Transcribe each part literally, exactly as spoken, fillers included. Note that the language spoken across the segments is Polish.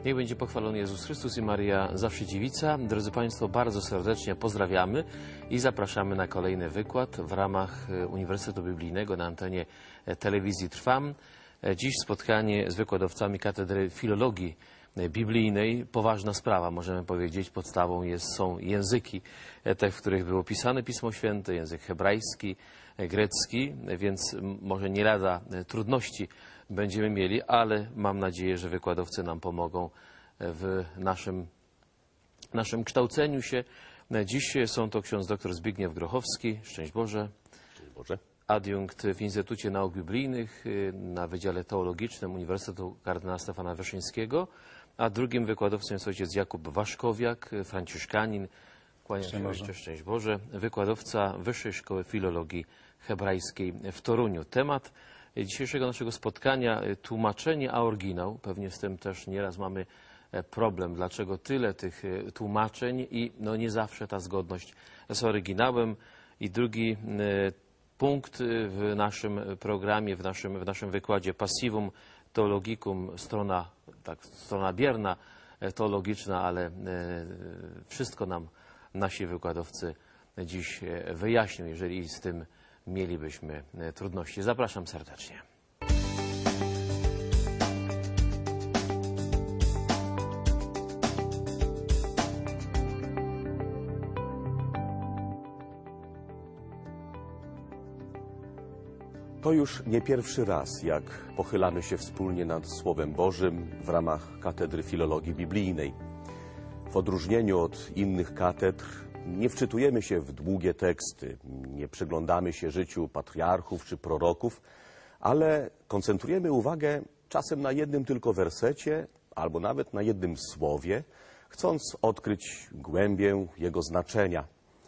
Niech będzie pochwalony Jezus Chrystus i Maria zawsze dziewica. Drodzy Państwo, bardzo serdecznie pozdrawiamy i zapraszamy na kolejny wykład w ramach Uniwersytetu Biblijnego na antenie telewizji Trwam. Dziś spotkanie z wykładowcami Katedry Filologii Biblijnej. Poważna sprawa, możemy powiedzieć. Podstawą jest, są języki, te, w których było pisane Pismo Święte, język hebrajski, grecki, więc może nie lada trudności będziemy mieli, ale mam nadzieję, że wykładowcy nam pomogą w naszym, naszym kształceniu się. Dziś są to ksiądz dr Zbigniew Grochowski, szczęść Boże, szczęść Boże, adiunkt w Instytucie Nauk Biblijnych na Wydziale Teologicznym Uniwersytetu Kardynała Stefana Wyszyńskiego, a drugim wykładowcą jest ojciec Jakub Waszkowiak, franciszkanin, kłaniam się ojcze, szczęść Boże, wykładowca Wyższej Szkoły Filologii Hebrajskiej w Toruniu. Temat dzisiejszego naszego spotkania tłumaczenie, a oryginał. Pewnie z tym też nieraz mamy problem, dlaczego tyle tych tłumaczeń i no nie zawsze ta zgodność z oryginałem. I drugi punkt w naszym programie, w naszym, w naszym wykładzie Passivum Theologicum, strona, tak, strona bierna, teologiczna, ale wszystko nam nasi wykładowcy dziś wyjaśnią, jeżeli z tym mielibyśmy trudności. Zapraszam serdecznie. To już nie pierwszy raz, jak pochylamy się wspólnie nad Słowem Bożym w ramach Katedry Filologii Biblijnej. W odróżnieniu od innych katedr nie wczytujemy się w długie teksty, nie przyglądamy się życiu patriarchów czy proroków, ale koncentrujemy uwagę czasem na jednym tylko wersecie albo nawet na jednym słowie, chcąc odkryć głębię jego znaczenia.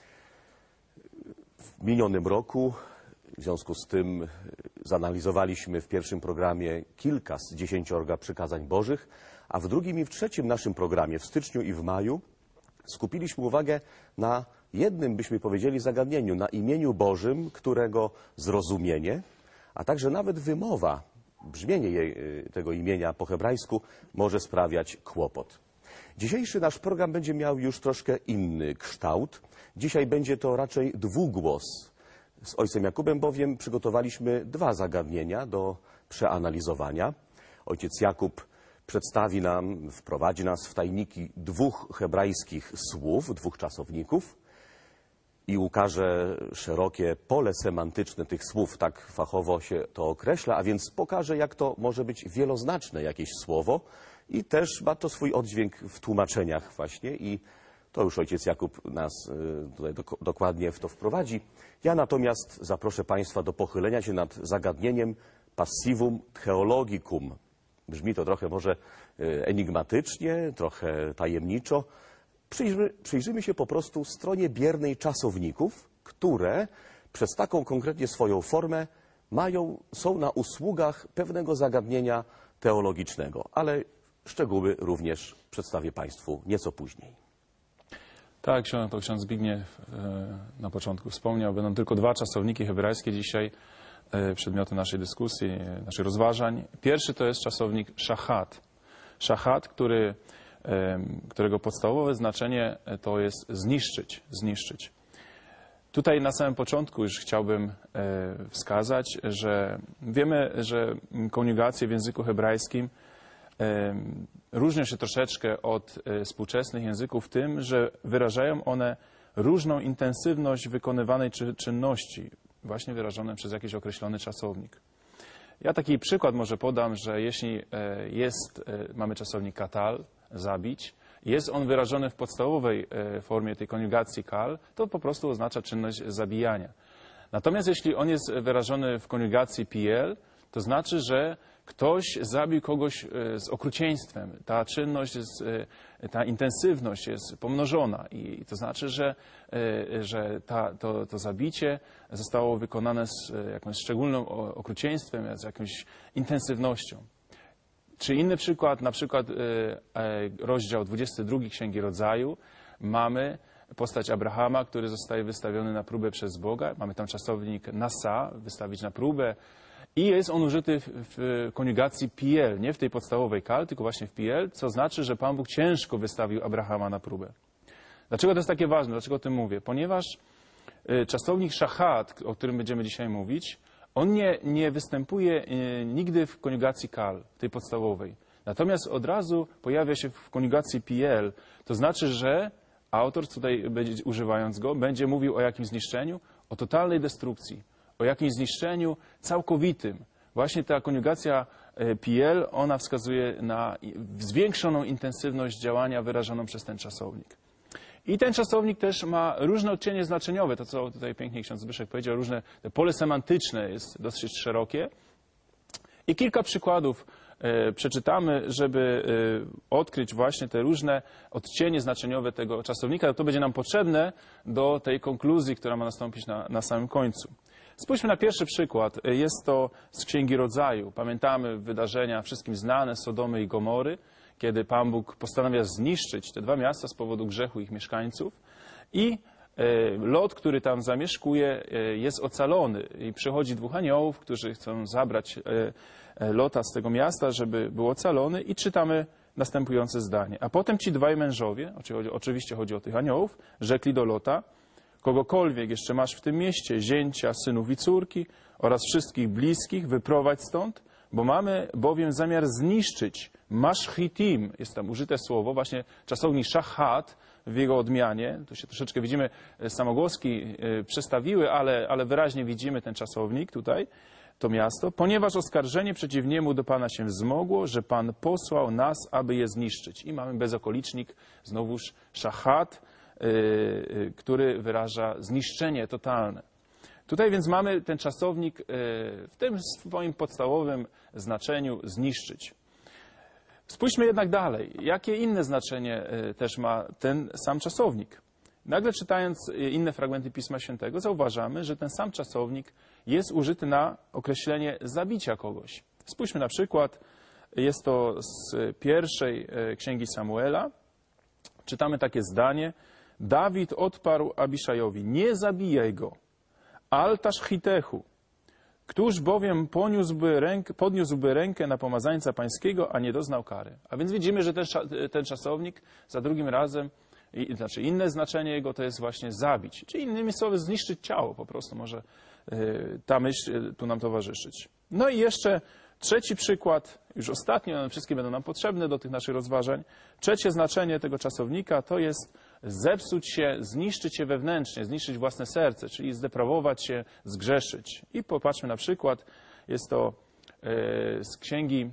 W minionym roku w związku z tym zanalizowaliśmy w pierwszym programie kilka z dziesięciorga przykazań Bożych, a w drugim i w trzecim naszym programie w styczniu i w maju skupiliśmy uwagę na jednym, byśmy powiedzieli, zagadnieniu, na imieniu Bożym, którego zrozumienie, a także nawet wymowa, brzmienie jej, tego imienia po hebrajsku może sprawiać kłopot. Dzisiejszy nasz program będzie miał już troszkę inny kształt. Dzisiaj będzie to raczej dwugłos. Z ojcem Jakubem bowiem przygotowaliśmy dwa zagadnienia do przeanalizowania. Ojciec Jakub przedstawi nam, wprowadzi nas w tajniki dwóch hebrajskich słów, dwóch czasowników i ukaże szerokie pole semantyczne tych słów, tak fachowo się to określa, a więc pokaże, jak to może być wieloznaczne jakieś słowo i też ma to swój oddźwięk w tłumaczeniach właśnie i to już ojciec Jakub nas tutaj dokładnie w to wprowadzi. Ja natomiast zaproszę Państwa do pochylenia się nad zagadnieniem Passivum Theologicum. Brzmi to trochę może enigmatycznie, trochę tajemniczo. Przyjrzymy, przyjrzymy się po prostu stronie biernej czasowników, które przez taką konkretnie swoją formę mają, są na usługach pewnego zagadnienia teologicznego, ale szczegóły również przedstawię Państwu nieco później. Tak, to ksiądz Zbigniew na początku wspomniał, będą tylko dwa czasowniki hebrajskie dzisiaj przedmiotem naszej dyskusji, naszych rozważań. Pierwszy to jest czasownik szachat. Szachat, który, którego podstawowe znaczenie to jest zniszczyć, zniszczyć. Tutaj na samym początku już chciałbym wskazać, że wiemy, że koniugacje w języku hebrajskim różnią się troszeczkę od współczesnych języków tym, że wyrażają one różną intensywność wykonywanej czynności, właśnie wyrażone przez jakiś określony czasownik. Ja taki przykład może podam, że jeśli jest, mamy czasownik katal, zabić, jest on wyrażony w podstawowej formie tej koniugacji kal, to po prostu oznacza czynność zabijania. Natomiast jeśli on jest wyrażony w koniugacji piel, to znaczy, że ktoś zabił kogoś z okrucieństwem. Ta czynność, jest, ta intensywność jest pomnożona i to znaczy, że, że ta, to, to zabicie zostało wykonane z jakimś szczególnym okrucieństwem, z jakąś intensywnością. Czy inny przykład, na przykład rozdział dwudziesty drugi Księgi Rodzaju, mamy postać Abrahama, który zostaje wystawiony na próbę przez Boga. Mamy tam czasownik nasa, wystawić na próbę. I jest on użyty w, w koniugacji piel, nie w tej podstawowej kal, tylko właśnie w piel, co znaczy, że Pan Bóg ciężko wystawił Abrahama na próbę. Dlaczego to jest takie ważne? Dlaczego o tym mówię? Ponieważ y, czasownik szachat, o którym będziemy dzisiaj mówić, on nie, nie występuje y, nigdy w koniugacji kal, tej podstawowej. Natomiast od razu pojawia się w koniugacji piel. To znaczy, że autor tutaj, będzie, używając go, będzie mówił o jakimś zniszczeniu, o totalnej destrukcji, o jakimś zniszczeniu całkowitym. Właśnie ta koniugacja piel, ona wskazuje na zwiększoną intensywność działania wyrażoną przez ten czasownik. I ten czasownik też ma różne odcienie znaczeniowe, to co tutaj pięknie ksiądz Zbyszek powiedział, różne, te pole semantyczne jest dosyć szerokie. I kilka przykładów e, przeczytamy, żeby e, odkryć właśnie te różne odcienie znaczeniowe tego czasownika. To będzie nam potrzebne do tej konkluzji, która ma nastąpić na, na samym końcu. Spójrzmy na pierwszy przykład. Jest to z Księgi Rodzaju. Pamiętamy wydarzenia wszystkim znane Sodomy i Gomory, kiedy Pan Bóg postanawia zniszczyć te dwa miasta z powodu grzechu ich mieszkańców. I Lot, który tam zamieszkuje, jest ocalony i przychodzi dwóch aniołów, którzy chcą zabrać Lota z tego miasta, żeby był ocalony, i czytamy następujące zdanie. A potem ci dwaj mężowie, oczywiście chodzi o tych aniołów, rzekli do Lota: kogokolwiek jeszcze masz w tym mieście, zięcia, synów i córki oraz wszystkich bliskich, wyprowadź stąd, bo mamy bowiem zamiar zniszczyć maszchitim, jest tam użyte słowo, właśnie czasownik szachat w jego odmianie, tu się troszeczkę widzimy, samogłoski przestawiły, ale, ale wyraźnie widzimy ten czasownik tutaj, to miasto, ponieważ oskarżenie przeciw niemu do Pana się wzmogło, że Pan posłał nas, aby je zniszczyć. I mamy bezokolicznik, znowuż szachat, yy, który wyraża zniszczenie totalne. Tutaj więc mamy ten czasownik yy, w tym swoim podstawowym znaczeniu zniszczyć. Spójrzmy jednak dalej. Jakie inne znaczenie yy, też ma ten sam czasownik? Nagle czytając inne fragmenty Pisma Świętego zauważamy, że ten sam czasownik jest użyty na określenie zabicia kogoś. Spójrzmy na przykład, jest to z pierwszej Księgi Samuela. Czytamy takie zdanie: Dawid odparł Abiszajowi: nie zabijaj go, altaż hitechu. Któż bowiem poniósłby rękę, podniósłby rękę na pomazańca pańskiego, a nie doznał kary. A więc widzimy, że ten, ten czasownik za drugim razem, i, znaczy inne znaczenie jego to jest właśnie zabić. Czyli innymi słowy zniszczyć ciało, po prostu może y, ta myśl tu nam towarzyszyć. No i jeszcze trzeci przykład, już ostatni, one wszystkie będą nam potrzebne do tych naszych rozważań. Trzecie znaczenie tego czasownika to jest zepsuć się, zniszczyć się wewnętrznie, zniszczyć własne serce, czyli zdeprawować się, zgrzeszyć. I popatrzmy na przykład, jest to y, z Księgi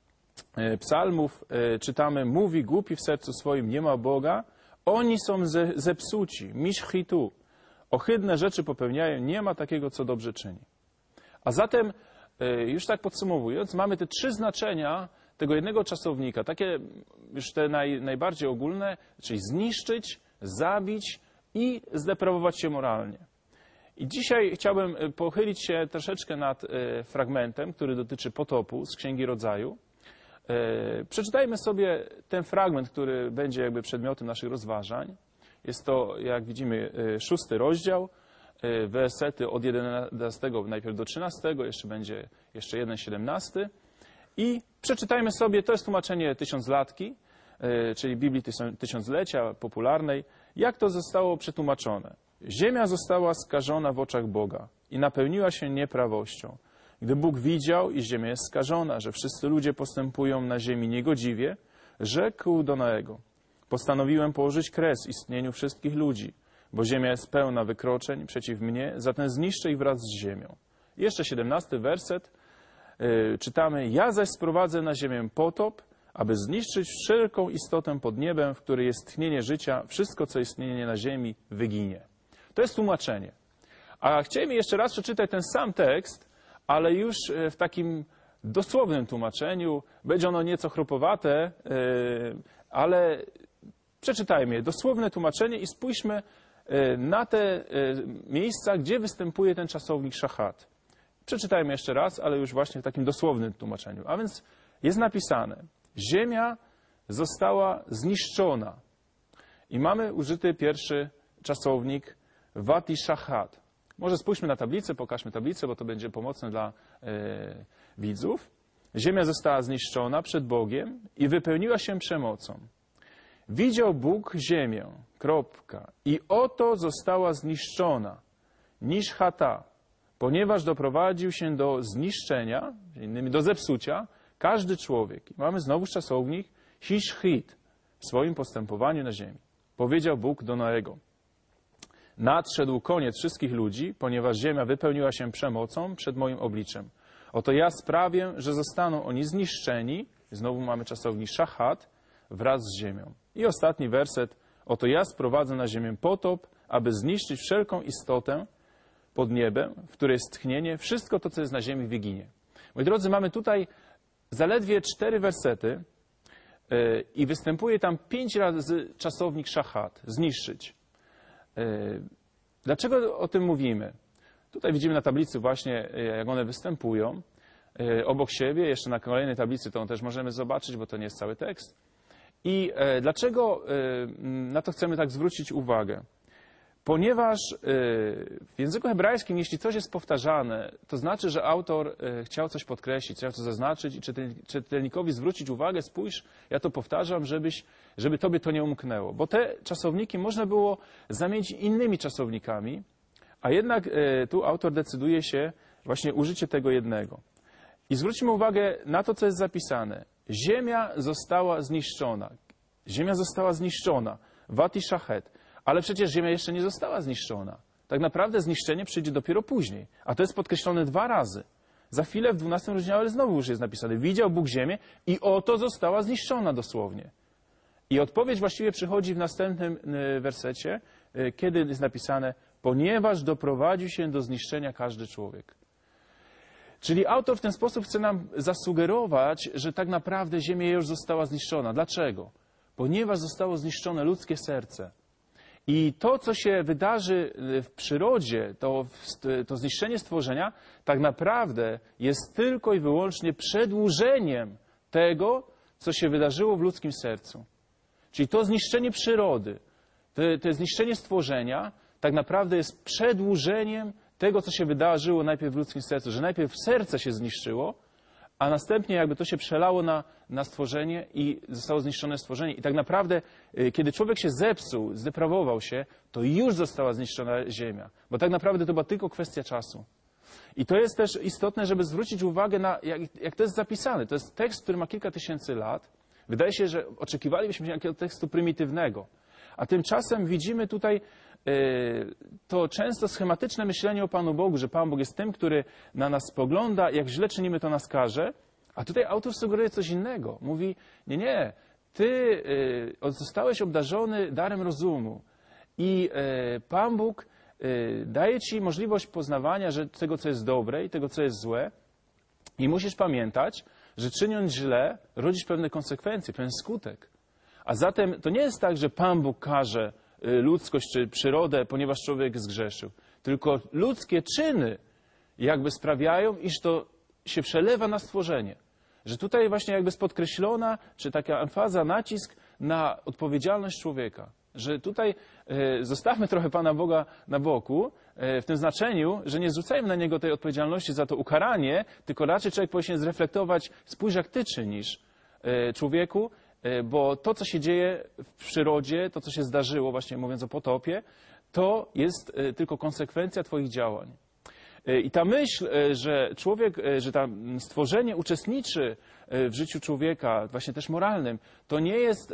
y, Psalmów, y, czytamy: mówi głupi w sercu swoim, nie ma Boga, oni są ze, zepsuci, miszchitu, ohydne rzeczy popełniają, nie ma takiego, co dobrze czyni. A zatem, już tak podsumowując, mamy te trzy znaczenia tego jednego czasownika, takie już te naj, najbardziej ogólne, czyli zniszczyć, zabić i zdeprawować się moralnie. I dzisiaj chciałbym pochylić się troszeczkę nad fragmentem, który dotyczy potopu z Księgi Rodzaju. Przeczytajmy sobie ten fragment, który będzie jakby przedmiotem naszych rozważań. Jest to, jak widzimy, szósty rozdział, wersety od jedenastego najpierw do trzynastego, jeszcze będzie jeszcze jeden, siedemnasty. I przeczytajmy sobie, to jest tłumaczenie tysiąclatki, czyli Biblii Tysiąclecia popularnej, jak to zostało przetłumaczone. Ziemia została skażona w oczach Boga i napełniła się nieprawością. Gdy Bóg widział, iż ziemia jest skażona, że wszyscy ludzie postępują na ziemi niegodziwie, rzekł do Noego: postanowiłem położyć kres istnieniu wszystkich ludzi, bo ziemia jest pełna wykroczeń przeciw mnie, zatem zniszczę ich wraz z ziemią. I jeszcze siedemnasty werset, yy, czytamy: ja zaś sprowadzę na ziemię potop, aby zniszczyć wszelką istotę pod niebem, w której jest tchnienie życia, wszystko, co istnieje na ziemi, wyginie. To jest tłumaczenie. A chcielibyśmy jeszcze raz przeczytać ten sam tekst, ale już w takim dosłownym tłumaczeniu. Będzie ono nieco chropowate, ale przeczytajmy je. Dosłowne tłumaczenie i spójrzmy na te miejsca, gdzie występuje ten czasownik szachat. Przeczytajmy jeszcze raz, ale już właśnie w takim dosłownym tłumaczeniu. A więc jest napisane: ziemia została zniszczona. I mamy użyty pierwszy czasownik wati szachat, Może spójrzmy na tablicę, pokażmy tablicę, bo to będzie pomocne dla e, widzów. Ziemia została zniszczona przed Bogiem i wypełniła się przemocą. Widział Bóg ziemię, kropka, i oto została zniszczona, niż chata, ponieważ doprowadził się do zniszczenia, innymi do zepsucia, każdy człowiek. I mamy znowu czasownik hiszchit w swoim postępowaniu na ziemi. Powiedział Bóg do Noego: nadszedł koniec wszystkich ludzi, ponieważ ziemia wypełniła się przemocą przed moim obliczem. Oto ja sprawię, że zostaną oni zniszczeni, znowu mamy czasownik szachat, wraz z ziemią. I ostatni werset. Oto ja sprowadzę na ziemię potop, aby zniszczyć wszelką istotę pod niebem, w której jest tchnienie, wszystko to, co jest na ziemi, wyginie. Moi drodzy, mamy tutaj zaledwie cztery wersety yy, i występuje tam pięć razy czasownik szachat, zniszczyć. Yy, dlaczego o tym mówimy? Tutaj widzimy na tablicy właśnie, jak one występują yy, obok siebie. Jeszcze na kolejnej tablicy to też możemy zobaczyć, bo to nie jest cały tekst. I yy, dlaczego yy, na to chcemy tak zwrócić uwagę? Ponieważ w języku hebrajskim, jeśli coś jest powtarzane, to znaczy, że autor chciał coś podkreślić, chciał coś zaznaczyć i czytelnikowi zwrócić uwagę: spójrz, ja to powtarzam, żebyś, żeby tobie to nie umknęło. Bo te czasowniki można było zamienić innymi czasownikami, a jednak tu autor decyduje się właśnie użycie tego jednego. I zwróćmy uwagę na to, co jest zapisane. Ziemia została zniszczona. Ziemia została zniszczona. Vati shachet. Ale przecież ziemia jeszcze nie została zniszczona. Tak naprawdę zniszczenie przyjdzie dopiero później. A to jest podkreślone dwa razy. Za chwilę w dwunastym rozdziale znowu już jest napisane: widział Bóg ziemię i oto została zniszczona dosłownie. I odpowiedź właściwie przychodzi w następnym wersecie, kiedy jest napisane: ponieważ doprowadził się do zniszczenia każdy człowiek. Czyli autor w ten sposób chce nam zasugerować, że tak naprawdę ziemia już została zniszczona. Dlaczego? Ponieważ zostało zniszczone ludzkie serce. I to, co się wydarzy w przyrodzie, to, to zniszczenie stworzenia, tak naprawdę jest tylko i wyłącznie przedłużeniem tego, co się wydarzyło w ludzkim sercu. Czyli to zniszczenie przyrody, to, to zniszczenie stworzenia, tak naprawdę jest przedłużeniem tego, co się wydarzyło najpierw w ludzkim sercu. Że najpierw serce się zniszczyło, a następnie jakby to się przelało na, na stworzenie i zostało zniszczone stworzenie. I tak naprawdę, kiedy człowiek się zepsuł, zdeprawował się, to już została zniszczona ziemia. Bo tak naprawdę to była tylko kwestia czasu. I to jest też istotne, żeby zwrócić uwagę na, jak, jak to jest zapisane. To jest tekst, który ma kilka tysięcy lat. Wydaje się, że oczekiwalibyśmy jakiegoś tekstu prymitywnego. A tymczasem widzimy tutaj yy, to często schematyczne myślenie o Panu Bogu, że Pan Bóg jest tym, który na nas spogląda, jak źle czynimy, to nas karze. A tutaj autor sugeruje coś innego. Mówi: nie, nie, ty yy, zostałeś obdarzony darem rozumu i yy, Pan Bóg yy, daje ci możliwość poznawania że tego, co jest dobre i tego, co jest złe. I musisz pamiętać, że czyniąc źle, rodzisz pewne konsekwencje, pewien skutek. A zatem to nie jest tak, że Pan Bóg karze ludzkość czy przyrodę, ponieważ człowiek zgrzeszył. Tylko ludzkie czyny jakby sprawiają, iż to się przelewa na stworzenie. Że tutaj właśnie jakby jest podkreślona, czy taka emfaza, nacisk na odpowiedzialność człowieka. Że tutaj e, zostawmy trochę Pana Boga na boku, e, w tym znaczeniu, że nie zrzucajmy na Niego tej odpowiedzialności za to ukaranie, tylko raczej człowiek powinien zreflektować: spójrz, jak Ty czynisz, e, człowieku, bo to, co się dzieje w przyrodzie, to, co się zdarzyło, właśnie mówiąc o potopie, to jest tylko konsekwencja Twoich działań. I ta myśl, że człowiek, że to stworzenie uczestniczy w życiu człowieka, właśnie też moralnym, to nie jest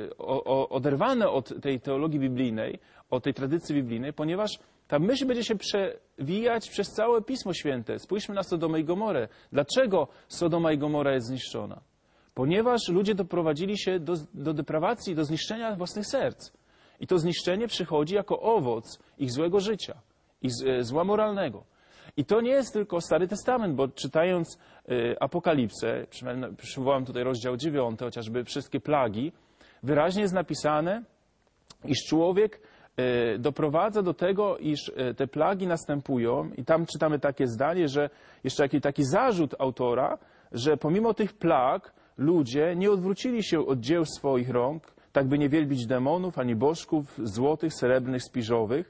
oderwane od tej teologii biblijnej, od tej tradycji biblijnej, ponieważ ta myśl będzie się przewijać przez całe Pismo Święte. Spójrzmy na Sodomę i Gomorę. Dlaczego Sodoma i Gomora jest zniszczona? Ponieważ ludzie doprowadzili się do, do deprawacji, do zniszczenia własnych serc. I to zniszczenie przychodzi jako owoc ich złego życia, ich zła moralnego. I to nie jest tylko Stary Testament, bo czytając y, Apokalipsę, przywołam tutaj rozdział dziewiąty, chociażby wszystkie plagi, wyraźnie jest napisane, iż człowiek y, doprowadza do tego, iż y, te plagi następują. I tam czytamy takie zdanie, że jeszcze jakiś taki zarzut autora, że pomimo tych plag ludzie nie odwrócili się od dzieł swoich rąk, tak by nie wielbić demonów, ani bożków złotych, srebrnych, spiżowych,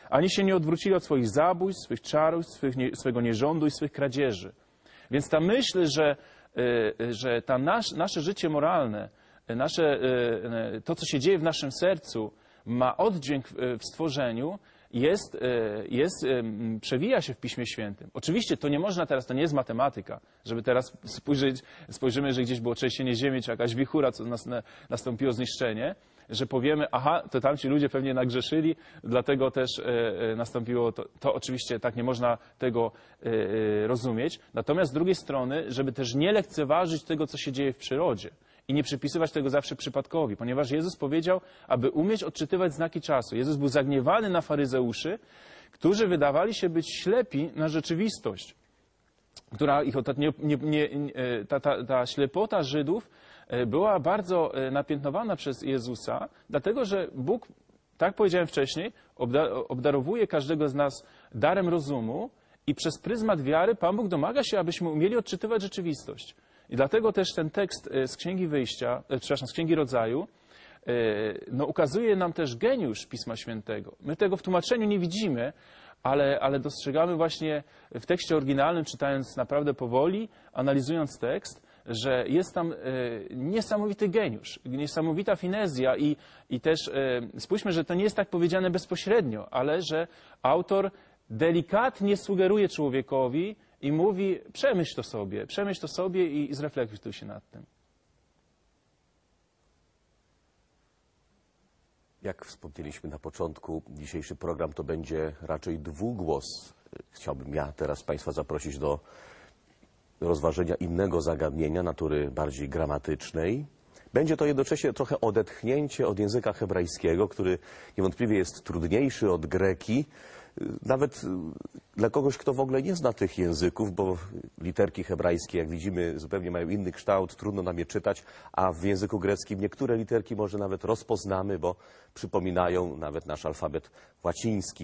Ani się nie odwrócili od swoich zabójstw, swych czarów, swych nie, swego nierządu i swych kradzieży. Więc ta myśl, że, że ta nasz, nasze życie moralne, nasze, to, co się dzieje w naszym sercu, ma oddźwięk w stworzeniu, jest, jest, przewija się w Piśmie Świętym. Oczywiście to nie można teraz, to nie jest matematyka, żeby teraz spojrzeć, spojrzymy, że gdzieś było trzęsienie ziemi, czy jakaś wichura, co nas, nastąpiło zniszczenie, że powiemy, aha, to tamci ludzie pewnie nagrzeszyli, dlatego też e, nastąpiło to. To oczywiście tak nie można tego e, rozumieć. Natomiast z drugiej strony, żeby też nie lekceważyć tego, co się dzieje w przyrodzie i nie przypisywać tego zawsze przypadkowi, ponieważ Jezus powiedział, aby umieć odczytywać znaki czasu. Jezus był zagniewany na faryzeuszy, którzy wydawali się być ślepi na rzeczywistość, która ich nie, nie, nie, ta, ta, ta ślepota Żydów była bardzo napiętnowana przez Jezusa, dlatego że Bóg, tak powiedziałem wcześniej, obdarowuje każdego z nas darem rozumu i przez pryzmat wiary Pan Bóg domaga się, abyśmy umieli odczytywać rzeczywistość. I dlatego też ten tekst z Księgi Wyjścia, przepraszam, z Księgi Rodzaju, no, ukazuje nam też geniusz Pisma Świętego. My tego w tłumaczeniu nie widzimy, ale, ale dostrzegamy właśnie w tekście oryginalnym, czytając naprawdę powoli, analizując tekst, że jest tam e, niesamowity geniusz, niesamowita finezja i, i też e, spójrzmy, że to nie jest tak powiedziane bezpośrednio, ale że autor delikatnie sugeruje człowiekowi i mówi, przemyśl to sobie, przemyśl to sobie i, i zreflektuj się nad tym. Jak wspomnieliśmy na początku, dzisiejszy program to będzie raczej dwugłos. Chciałbym ja teraz Państwa zaprosić do rozważenia innego zagadnienia, natury bardziej gramatycznej. Będzie to jednocześnie trochę odetchnięcie od języka hebrajskiego, który niewątpliwie jest trudniejszy od greki. Nawet dla kogoś, kto w ogóle nie zna tych języków, bo literki hebrajskie, jak widzimy, zupełnie mają inny kształt, trudno nam je czytać, a w języku greckim niektóre literki może nawet rozpoznamy, bo przypominają nawet nasz alfabet łaciński.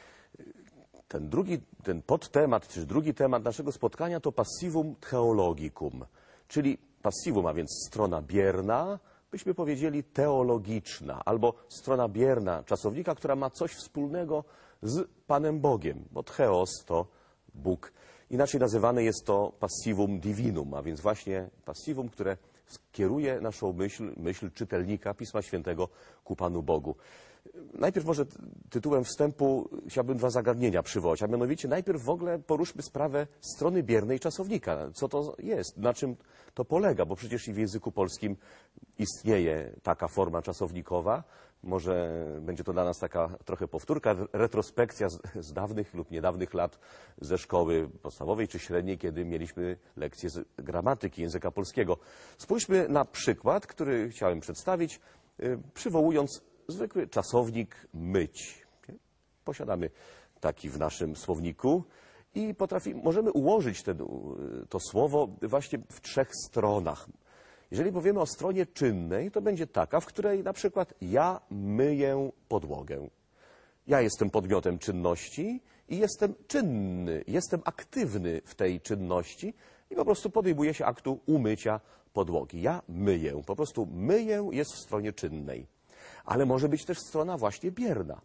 Ten drugi, ten podtemat, czy drugi temat naszego spotkania to passivum theologicum, czyli passivum, a więc strona bierna, byśmy powiedzieli teologiczna, albo strona bierna czasownika, która ma coś wspólnego z Panem Bogiem, bo theos to Bóg. Inaczej nazywane jest to passivum divinum, a więc właśnie passivum, które skieruje naszą myśl, myśl czytelnika Pisma Świętego ku Panu Bogu. Najpierw może tytułem wstępu chciałbym dwa zagadnienia przywołać, a mianowicie najpierw w ogóle poruszmy sprawę strony biernej czasownika. Co to jest? Na czym to polega? Bo przecież i w języku polskim istnieje taka forma czasownikowa. Może będzie to dla nas taka trochę powtórka, retrospekcja z, z dawnych lub niedawnych lat ze szkoły podstawowej czy średniej, kiedy mieliśmy lekcje z gramatyki języka polskiego. Spójrzmy na przykład, który chciałem przedstawić, przywołując zwykły czasownik myć. Posiadamy taki w naszym słowniku i potrafi, możemy ułożyć ten, to słowo właśnie w trzech stronach. Jeżeli powiemy o stronie czynnej, to będzie taka, w której na przykład ja myję podłogę. Ja jestem podmiotem czynności i jestem czynny, jestem aktywny w tej czynności i po prostu podejmuję się aktu umycia podłogi. Ja myję, po prostu myję jest w stronie czynnej. Ale może być też strona właśnie bierna,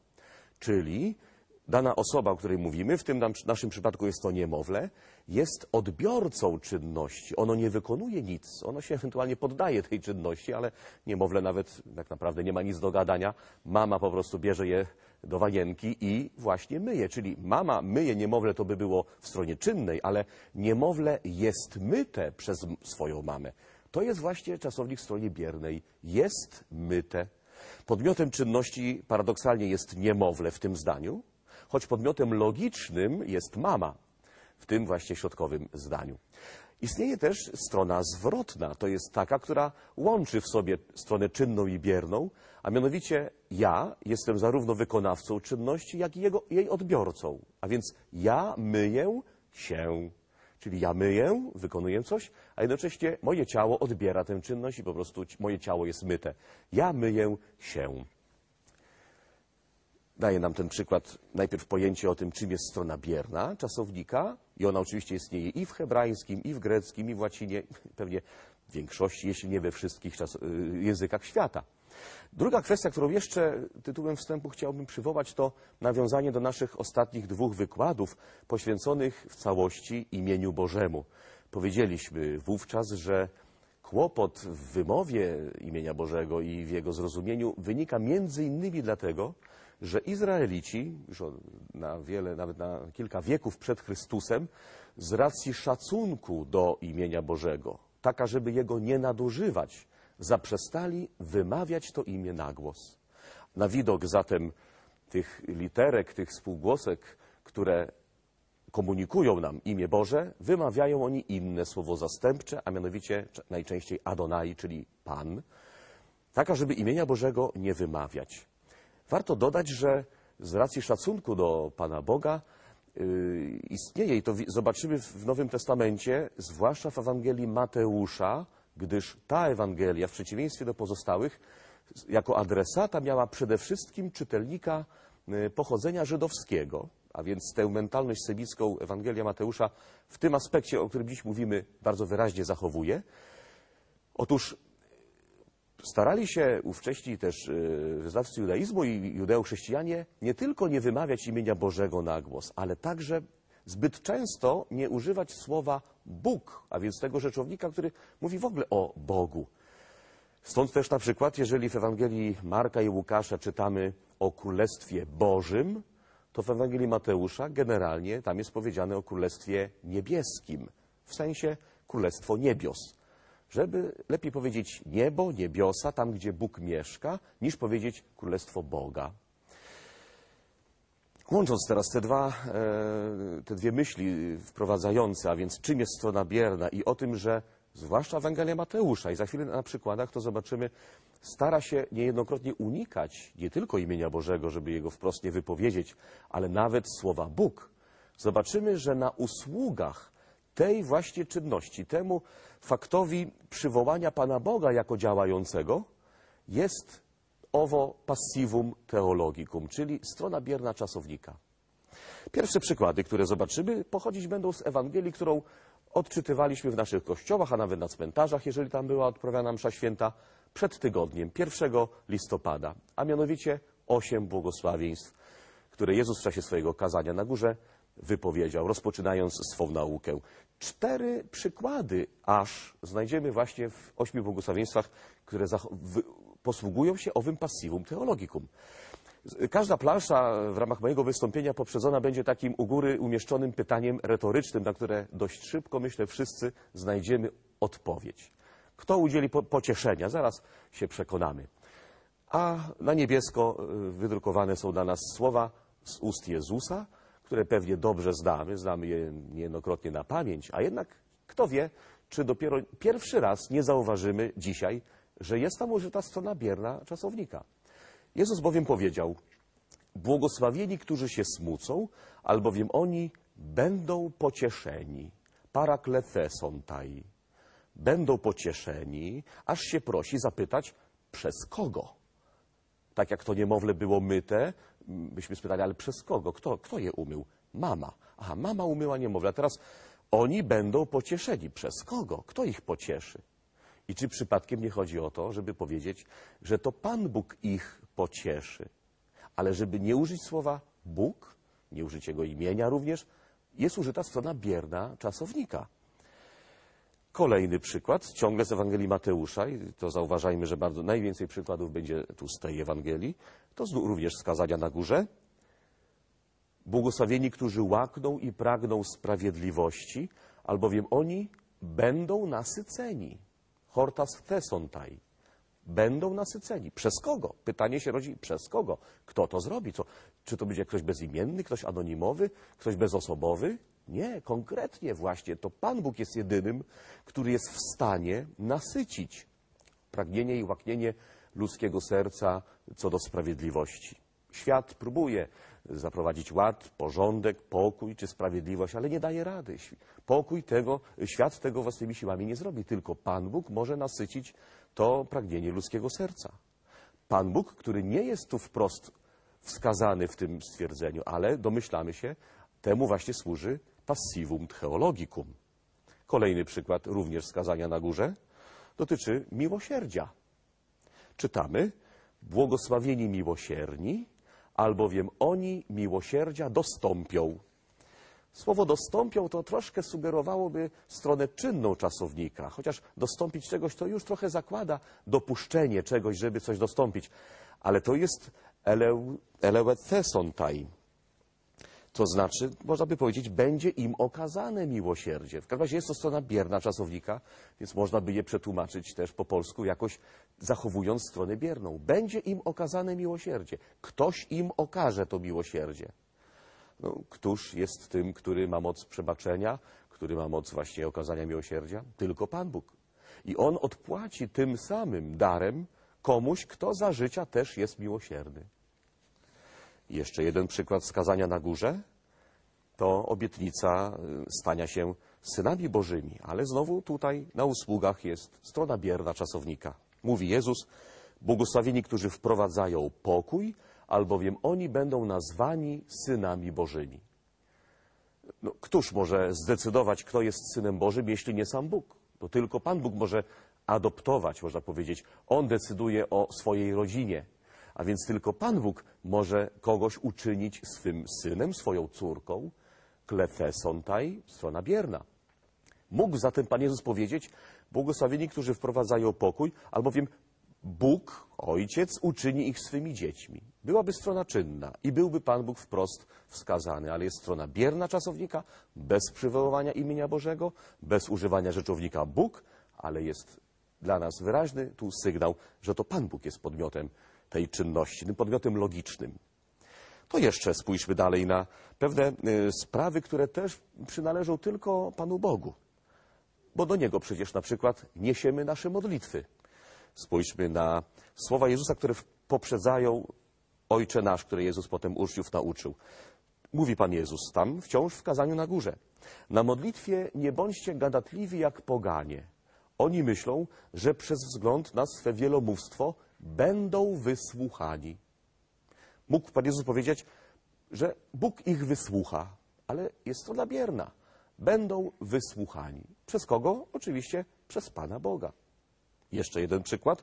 czyli dana osoba, o której mówimy, w tym naszym przypadku jest to niemowlę, jest odbiorcą czynności. Ono nie wykonuje nic, ono się ewentualnie poddaje tej czynności, ale niemowlę nawet tak naprawdę nie ma nic do gadania. Mama po prostu bierze je do wajenki i właśnie myje. Czyli mama myje niemowlę, to by było w stronie czynnej, ale niemowlę jest myte przez swoją mamę. To jest właśnie czasownik w stronie biernej. Jest myte. Podmiotem czynności paradoksalnie jest niemowlę w tym zdaniu, choć podmiotem logicznym jest mama w tym właśnie środkowym zdaniu. Istnieje też strona zwrotna. To jest taka, która łączy w sobie stronę czynną i bierną, a mianowicie ja jestem zarówno wykonawcą czynności, jak i jego, jej odbiorcą. A więc ja myję się. Czyli ja myję, wykonuję coś, a jednocześnie moje ciało odbiera tę czynność i po prostu moje ciało jest myte. Ja myję się. Daje nam ten przykład najpierw pojęcie o tym, czym jest strona bierna czasownika i ona oczywiście istnieje i w hebrajskim, i w greckim, i w łacinie. Pewnie w większości, jeśli nie we wszystkich czas, językach świata. Druga kwestia, którą jeszcze tytułem wstępu chciałbym przywołać, to nawiązanie do naszych ostatnich dwóch wykładów poświęconych w całości imieniu Bożemu. Powiedzieliśmy wówczas, że kłopot w wymowie imienia Bożego i w jego zrozumieniu wynika między innymi dlatego, że Izraelici, już na wiele, nawet na kilka wieków przed Chrystusem, z racji szacunku do imienia Bożego, taka, żeby jego nie nadużywać, zaprzestali wymawiać to imię na głos. Na widok zatem tych literek, tych spółgłosek, które komunikują nam imię Boże, wymawiają oni inne słowo zastępcze, a mianowicie najczęściej Adonai, czyli Pan, taka, żeby imienia Bożego nie wymawiać. Warto dodać, że z racji szacunku do Pana Boga yy, istnieje, i to zobaczymy w Nowym Testamencie, zwłaszcza w Ewangelii Mateusza, gdyż ta Ewangelia, w przeciwieństwie do pozostałych, jako adresata miała przede wszystkim czytelnika pochodzenia żydowskiego, a więc tę mentalność semicką Ewangelia Mateusza w tym aspekcie, o którym dziś mówimy, bardzo wyraźnie zachowuje. Otóż starali się ówcześni też wyznawcy judaizmu i judeochrześcijanie nie tylko nie wymawiać imienia Bożego na głos, ale także zbyt często nie używać słowa Bóg, a więc tego rzeczownika, który mówi w ogóle o Bogu. Stąd też na przykład, jeżeli w Ewangelii Marka i Łukasza czytamy o Królestwie Bożym, to w Ewangelii Mateusza generalnie tam jest powiedziane o Królestwie Niebieskim, w sensie Królestwo Niebios. Żeby lepiej powiedzieć niebo, niebiosa, tam gdzie Bóg mieszka, niż powiedzieć Królestwo Boga. Łącząc teraz te, dwa, te dwie myśli wprowadzające, a więc czym jest strona bierna i o tym, że zwłaszcza Ewangelia Mateusza, i za chwilę na przykładach to zobaczymy, stara się niejednokrotnie unikać nie tylko imienia Bożego, żeby jego wprost nie wypowiedzieć, ale nawet słowa Bóg. Zobaczymy, że na usługach tej właśnie czynności, temu faktowi przywołania Pana Boga jako działającego jest owo passivum theologicum, czyli strona bierna czasownika. Pierwsze przykłady, które zobaczymy, pochodzić będą z Ewangelii, którą odczytywaliśmy w naszych kościołach, a nawet na cmentarzach, jeżeli tam była odprawiana msza święta, przed tygodniem, pierwszego listopada, a mianowicie osiem błogosławieństw, które Jezus w czasie swojego kazania na górze wypowiedział, rozpoczynając swą naukę. Cztery przykłady aż znajdziemy właśnie w ośmiu błogosławieństwach, które posługują się owym passivum theologicum. Każda plansza w ramach mojego wystąpienia poprzedzona będzie takim u góry umieszczonym pytaniem retorycznym, na które dość szybko, myślę, wszyscy znajdziemy odpowiedź. Kto udzieli po pocieszenia? Zaraz się przekonamy. A na niebiesko wydrukowane są dla nas słowa z ust Jezusa, które pewnie dobrze znamy, znamy je niejednokrotnie na pamięć, a jednak kto wie, czy dopiero pierwszy raz nie zauważymy dzisiaj, że jest tam użyta strona bierna czasownika. Jezus bowiem powiedział: błogosławieni, którzy się smucą, albowiem oni będą pocieszeni. Parakletesontai. Będą pocieszeni, aż się prosi zapytać, przez kogo? Tak jak to niemowlę było myte, byśmy spytali, ale przez kogo? Kto, kto je umył? Mama. Aha, mama umyła niemowlę. A teraz oni będą pocieszeni. Przez kogo? Kto ich pocieszy? I czy przypadkiem nie chodzi o to, żeby powiedzieć, że to Pan Bóg ich pocieszy? Ale żeby nie użyć słowa Bóg, nie użyć jego imienia również, jest użyta strona bierna czasownika. Kolejny przykład, ciągle z Ewangelii Mateusza, i to zauważajmy, że bardzo najwięcej przykładów będzie tu z tej Ewangelii, to również z kazania na górze. Błogosławieni, którzy łakną i pragną sprawiedliwości, albowiem oni będą nasyceni. Hortas tesontai. Będą nasyceni. Przez kogo? Pytanie się rodzi, przez kogo? Kto to zrobi? Co? Czy to będzie ktoś bezimienny, ktoś anonimowy, ktoś bezosobowy? Nie, konkretnie właśnie to Pan Bóg jest jedynym, który jest w stanie nasycić pragnienie i łaknienie ludzkiego serca co do sprawiedliwości. Świat próbuje zaprowadzić ład, porządek, pokój czy sprawiedliwość, ale nie daje rady. Pokój tego, świat tego własnymi siłami nie zrobi. Tylko Pan Bóg może nasycić to pragnienie ludzkiego serca. Pan Bóg, który nie jest tu wprost wskazany w tym stwierdzeniu, ale domyślamy się, temu właśnie służy passivum theologicum. Kolejny przykład również z kazania na górze. dotyczy miłosierdzia. Czytamy: błogosławieni miłosierni, albowiem oni miłosierdzia dostąpią. Słowo dostąpią to troszkę sugerowałoby stronę czynną czasownika, chociaż dostąpić czegoś to już trochę zakłada dopuszczenie czegoś, żeby coś dostąpić. Ale to jest eleu, eleuthesontai. To znaczy, można by powiedzieć, będzie im okazane miłosierdzie. W każdym razie jest to strona bierna czasownika, więc można by je przetłumaczyć też po polsku jakoś zachowując stronę bierną. Będzie im okazane miłosierdzie. Ktoś im okaże to miłosierdzie. No, któż jest tym, który ma moc przebaczenia, który ma moc właśnie okazania miłosierdzia? Tylko Pan Bóg. I On odpłaci tym samym darem komuś, kto za życia też jest miłosierny. Jeszcze jeden przykład skazania na górze to obietnica stania się synami Bożymi. Ale znowu tutaj na usługach jest strona bierna czasownika. Mówi Jezus: błogosławieni, którzy wprowadzają pokój, albowiem oni będą nazwani synami Bożymi. No, któż może zdecydować, kto jest synem Bożym, jeśli nie sam Bóg? To tylko Pan Bóg może adoptować, można powiedzieć. On decyduje o swojej rodzinie. A więc tylko Pan Bóg może kogoś uczynić swym synem, swoją córką. Klefesontai, strona bierna. Mógł zatem Pan Jezus powiedzieć: błogosławieni, którzy wprowadzają pokój, albowiem Bóg, Ojciec, uczyni ich swymi dziećmi. Byłaby strona czynna i byłby Pan Bóg wprost wskazany, ale jest strona bierna czasownika, bez przywoływania imienia Bożego, bez używania rzeczownika Bóg, ale jest dla nas wyraźny tu sygnał, że to Pan Bóg jest podmiotem tej czynności, tym podmiotem logicznym. To jeszcze spójrzmy dalej na pewne y, sprawy, które też przynależą tylko Panu Bogu. Bo do Niego przecież na przykład niesiemy nasze modlitwy. Spójrzmy na słowa Jezusa, które poprzedzają Ojcze Nasz, które Jezus potem uczniów nauczył. Mówi Pan Jezus tam, wciąż w kazaniu na górze: na modlitwie nie bądźcie gadatliwi jak poganie. Oni myślą, że przez wzgląd na swe wielomówstwo będą wysłuchani. Mógł Pan Jezus powiedzieć, że Bóg ich wysłucha, ale jest to dla bierna. Będą wysłuchani. Przez kogo? Oczywiście przez Pana Boga. Jeszcze jeden przykład.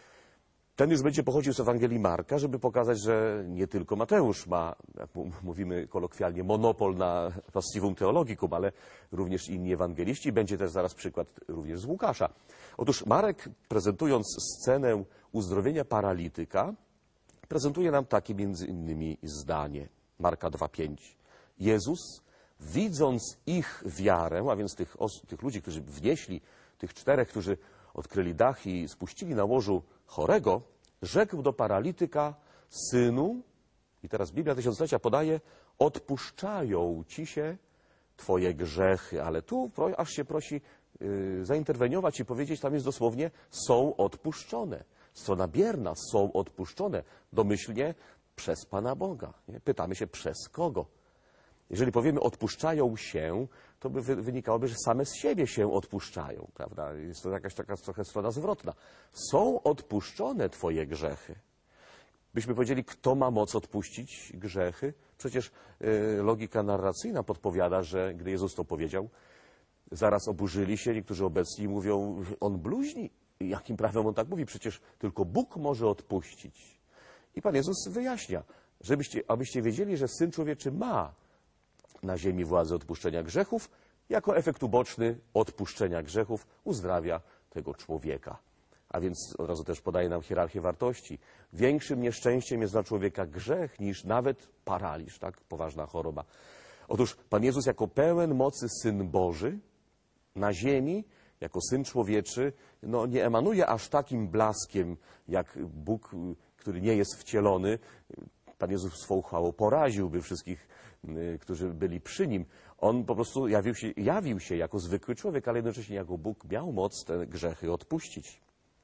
Ten już będzie pochodził z Ewangelii Marka, żeby pokazać, że nie tylko Mateusz ma, jak mówimy kolokwialnie, monopol na passivum theologicum, ale również inni ewangeliści. Będzie też zaraz przykład również z Łukasza. Otóż Marek, prezentując scenę uzdrowienia paralityka, prezentuje nam takie między innymi zdanie. Marka dwa pięć. Jezus, widząc ich wiarę, a więc tych, tych ludzi, którzy wnieśli, tych czterech, którzy odkryli dach i spuścili na łożu chorego, rzekł do paralityka: synu, i teraz Biblia Tysiąclecia podaje, odpuszczają ci się twoje grzechy. Ale tu aż się prosi yy, zainterweniować i powiedzieć, tam jest dosłownie: są odpuszczone. Strona bierna, są odpuszczone. Domyślnie przez Pana Boga. Nie? Pytamy się, przez kogo? Jeżeli powiemy odpuszczają się, to by wynikałoby, że same z siebie się odpuszczają, prawda? Jest to jakaś taka trochę strona zwrotna. Są odpuszczone twoje grzechy. Byśmy powiedzieli, kto ma moc odpuścić grzechy? Przecież y, logika narracyjna podpowiada, że gdy Jezus to powiedział, zaraz oburzyli się niektórzy obecni i mówią: on bluźni. Jakim prawem on tak mówi? Przecież tylko Bóg może odpuścić. I Pan Jezus wyjaśnia, żebyście, abyście wiedzieli, że Syn Człowieczy ma na ziemi władzę odpuszczenia grzechów, jako efekt uboczny odpuszczenia grzechów uzdrawia tego człowieka. A więc od razu też podaje nam hierarchię wartości. Większym nieszczęściem jest dla człowieka grzech niż nawet paraliż, tak? Poważna choroba. Otóż Pan Jezus jako pełen mocy Syn Boży na ziemi, jako Syn Człowieczy, no nie emanuje aż takim blaskiem, jak Bóg, który nie jest wcielony. Pan Jezus swą chwałą poraziłby wszystkich, którzy byli przy Nim. On po prostu jawił się, jawił się jako zwykły człowiek, ale jednocześnie jako Bóg miał moc te grzechy odpuścić.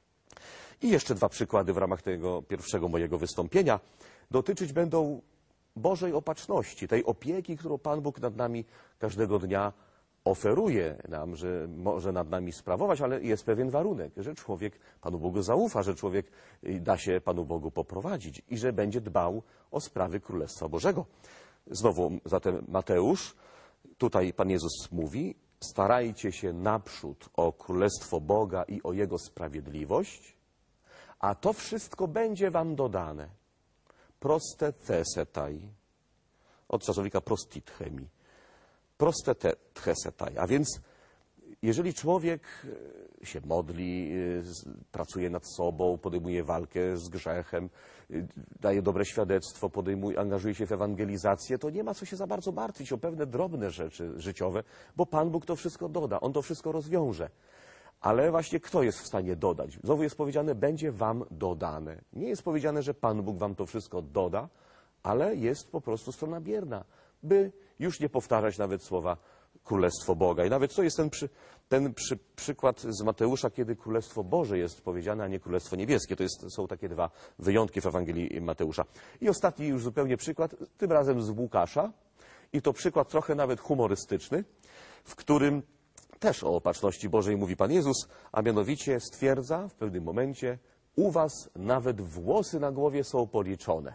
I jeszcze dwa przykłady w ramach tego pierwszego mojego wystąpienia. Dotyczyć będą Bożej opatrzności, tej opieki, którą Pan Bóg nad nami każdego dnia oferuje nam, że może nad nami sprawować, ale jest pewien warunek, że człowiek Panu Bogu zaufa, że człowiek da się Panu Bogu poprowadzić i że będzie dbał o sprawy Królestwa Bożego. Znowu zatem Mateusz, tutaj Pan Jezus mówi: starajcie się naprzód o Królestwo Boga i o Jego sprawiedliwość, a to wszystko będzie wam dodane. Proste thesetai, od czasownika prostithemi. Proste te, thesetai, a więc jeżeli człowiek się modli, pracuje nad sobą, podejmuje walkę z grzechem, daje dobre świadectwo, podejmuje, angażuje się w ewangelizację, to nie ma co się za bardzo martwić o pewne drobne rzeczy życiowe, bo Pan Bóg to wszystko doda, On to wszystko rozwiąże. Ale właśnie kto jest w stanie dodać? Znowu jest powiedziane, będzie wam dodane. Nie jest powiedziane, że Pan Bóg wam to wszystko doda, ale jest po prostu strona bierna, by już nie powtarzać nawet słowa Królestwo Boga. I nawet to jest ten, przy, ten przy, przykład z Mateusza, kiedy Królestwo Boże jest powiedziane, a nie Królestwo Niebieskie. To jest, są takie dwa wyjątki w Ewangelii Mateusza. I ostatni już zupełnie przykład, tym razem z Łukasza. I to przykład trochę nawet humorystyczny, w którym też o opatrzności Bożej mówi Pan Jezus, a mianowicie stwierdza w pewnym momencie, u was nawet włosy na głowie są policzone.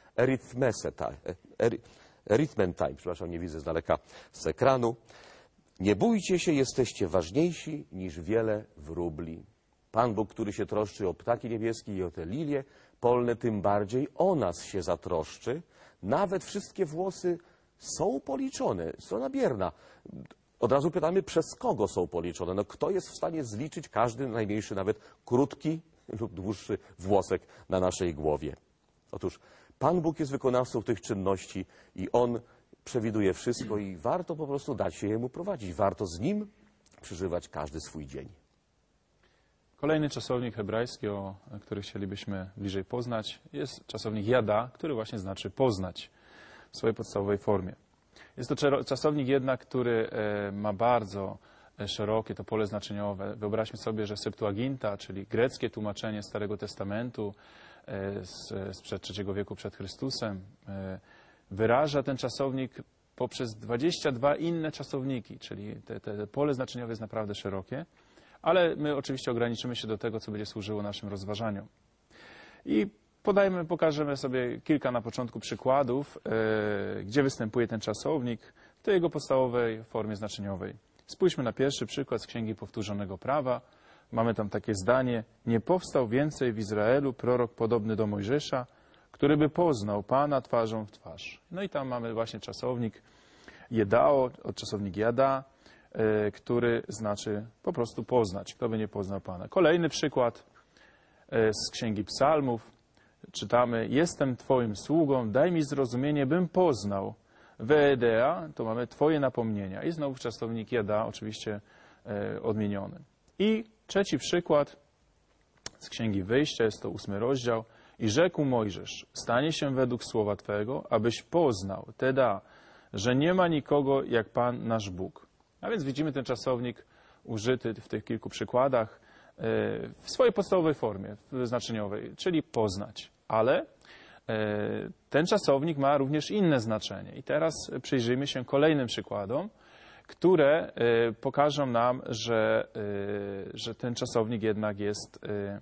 Erythmentai, przepraszam, nie widzę z daleka z ekranu. Nie bójcie się, jesteście ważniejsi niż wiele wróbli. Pan Bóg, który się troszczy o ptaki niebieskie i o te lilie polne, tym bardziej o nas się zatroszczy. Nawet wszystkie włosy są policzone. Strona bierna. Od razu pytamy, przez kogo są policzone? No, kto jest w stanie zliczyć każdy najmniejszy, nawet krótki lub dłuższy włosek na naszej głowie? Otóż Pan Bóg jest wykonawcą tych czynności i On przewiduje wszystko i warto po prostu dać się Jemu prowadzić. Warto z Nim przeżywać każdy swój dzień. Kolejny czasownik hebrajski, o który chcielibyśmy bliżej poznać, jest czasownik jada, który właśnie znaczy poznać w swojej podstawowej formie. Jest to czasownik jednak, który ma bardzo szerokie to pole znaczeniowe. Wyobraźmy sobie, że Septuaginta, czyli greckie tłumaczenie Starego Testamentu sprzed trzeciego wieku przed Chrystusem, wyraża ten czasownik poprzez dwadzieścia dwa inne czasowniki, czyli te, te pole znaczeniowe jest naprawdę szerokie, ale my oczywiście ograniczymy się do tego, co będzie służyło naszym rozważaniom. I podajmy, pokażemy sobie kilka na początku przykładów, yy, gdzie występuje ten czasownik w tej jego podstawowej formie znaczeniowej. Spójrzmy na pierwszy przykład z Księgi Powtórzonego Prawa. Mamy tam takie zdanie: nie powstał więcej w Izraelu prorok podobny do Mojżesza, który by poznał Pana twarzą w twarz. No i tam mamy właśnie czasownik jedao, od czasownik jada, yy, który znaczy po prostu poznać. Kto by nie poznał Pana. Kolejny przykład yy, z Księgi Psalmów. Czytamy: jestem Twoim sługą, daj mi zrozumienie, bym poznał. Weedea, to mamy Twoje napomnienia. I znowu czasownik jada, oczywiście e, odmieniony. I trzeci przykład z Księgi Wyjścia, jest to ósmy rozdział. I rzekł Mojżesz: stanie się według słowa Twego, abyś poznał, teda, że nie ma nikogo jak Pan nasz Bóg. A więc widzimy ten czasownik użyty w tych kilku przykładach e, w swojej podstawowej formie znaczeniowej, czyli poznać. Ale ten czasownik ma również inne znaczenie. I teraz przyjrzyjmy się kolejnym przykładom, które pokażą nam, że, że ten czasownik jednak jest,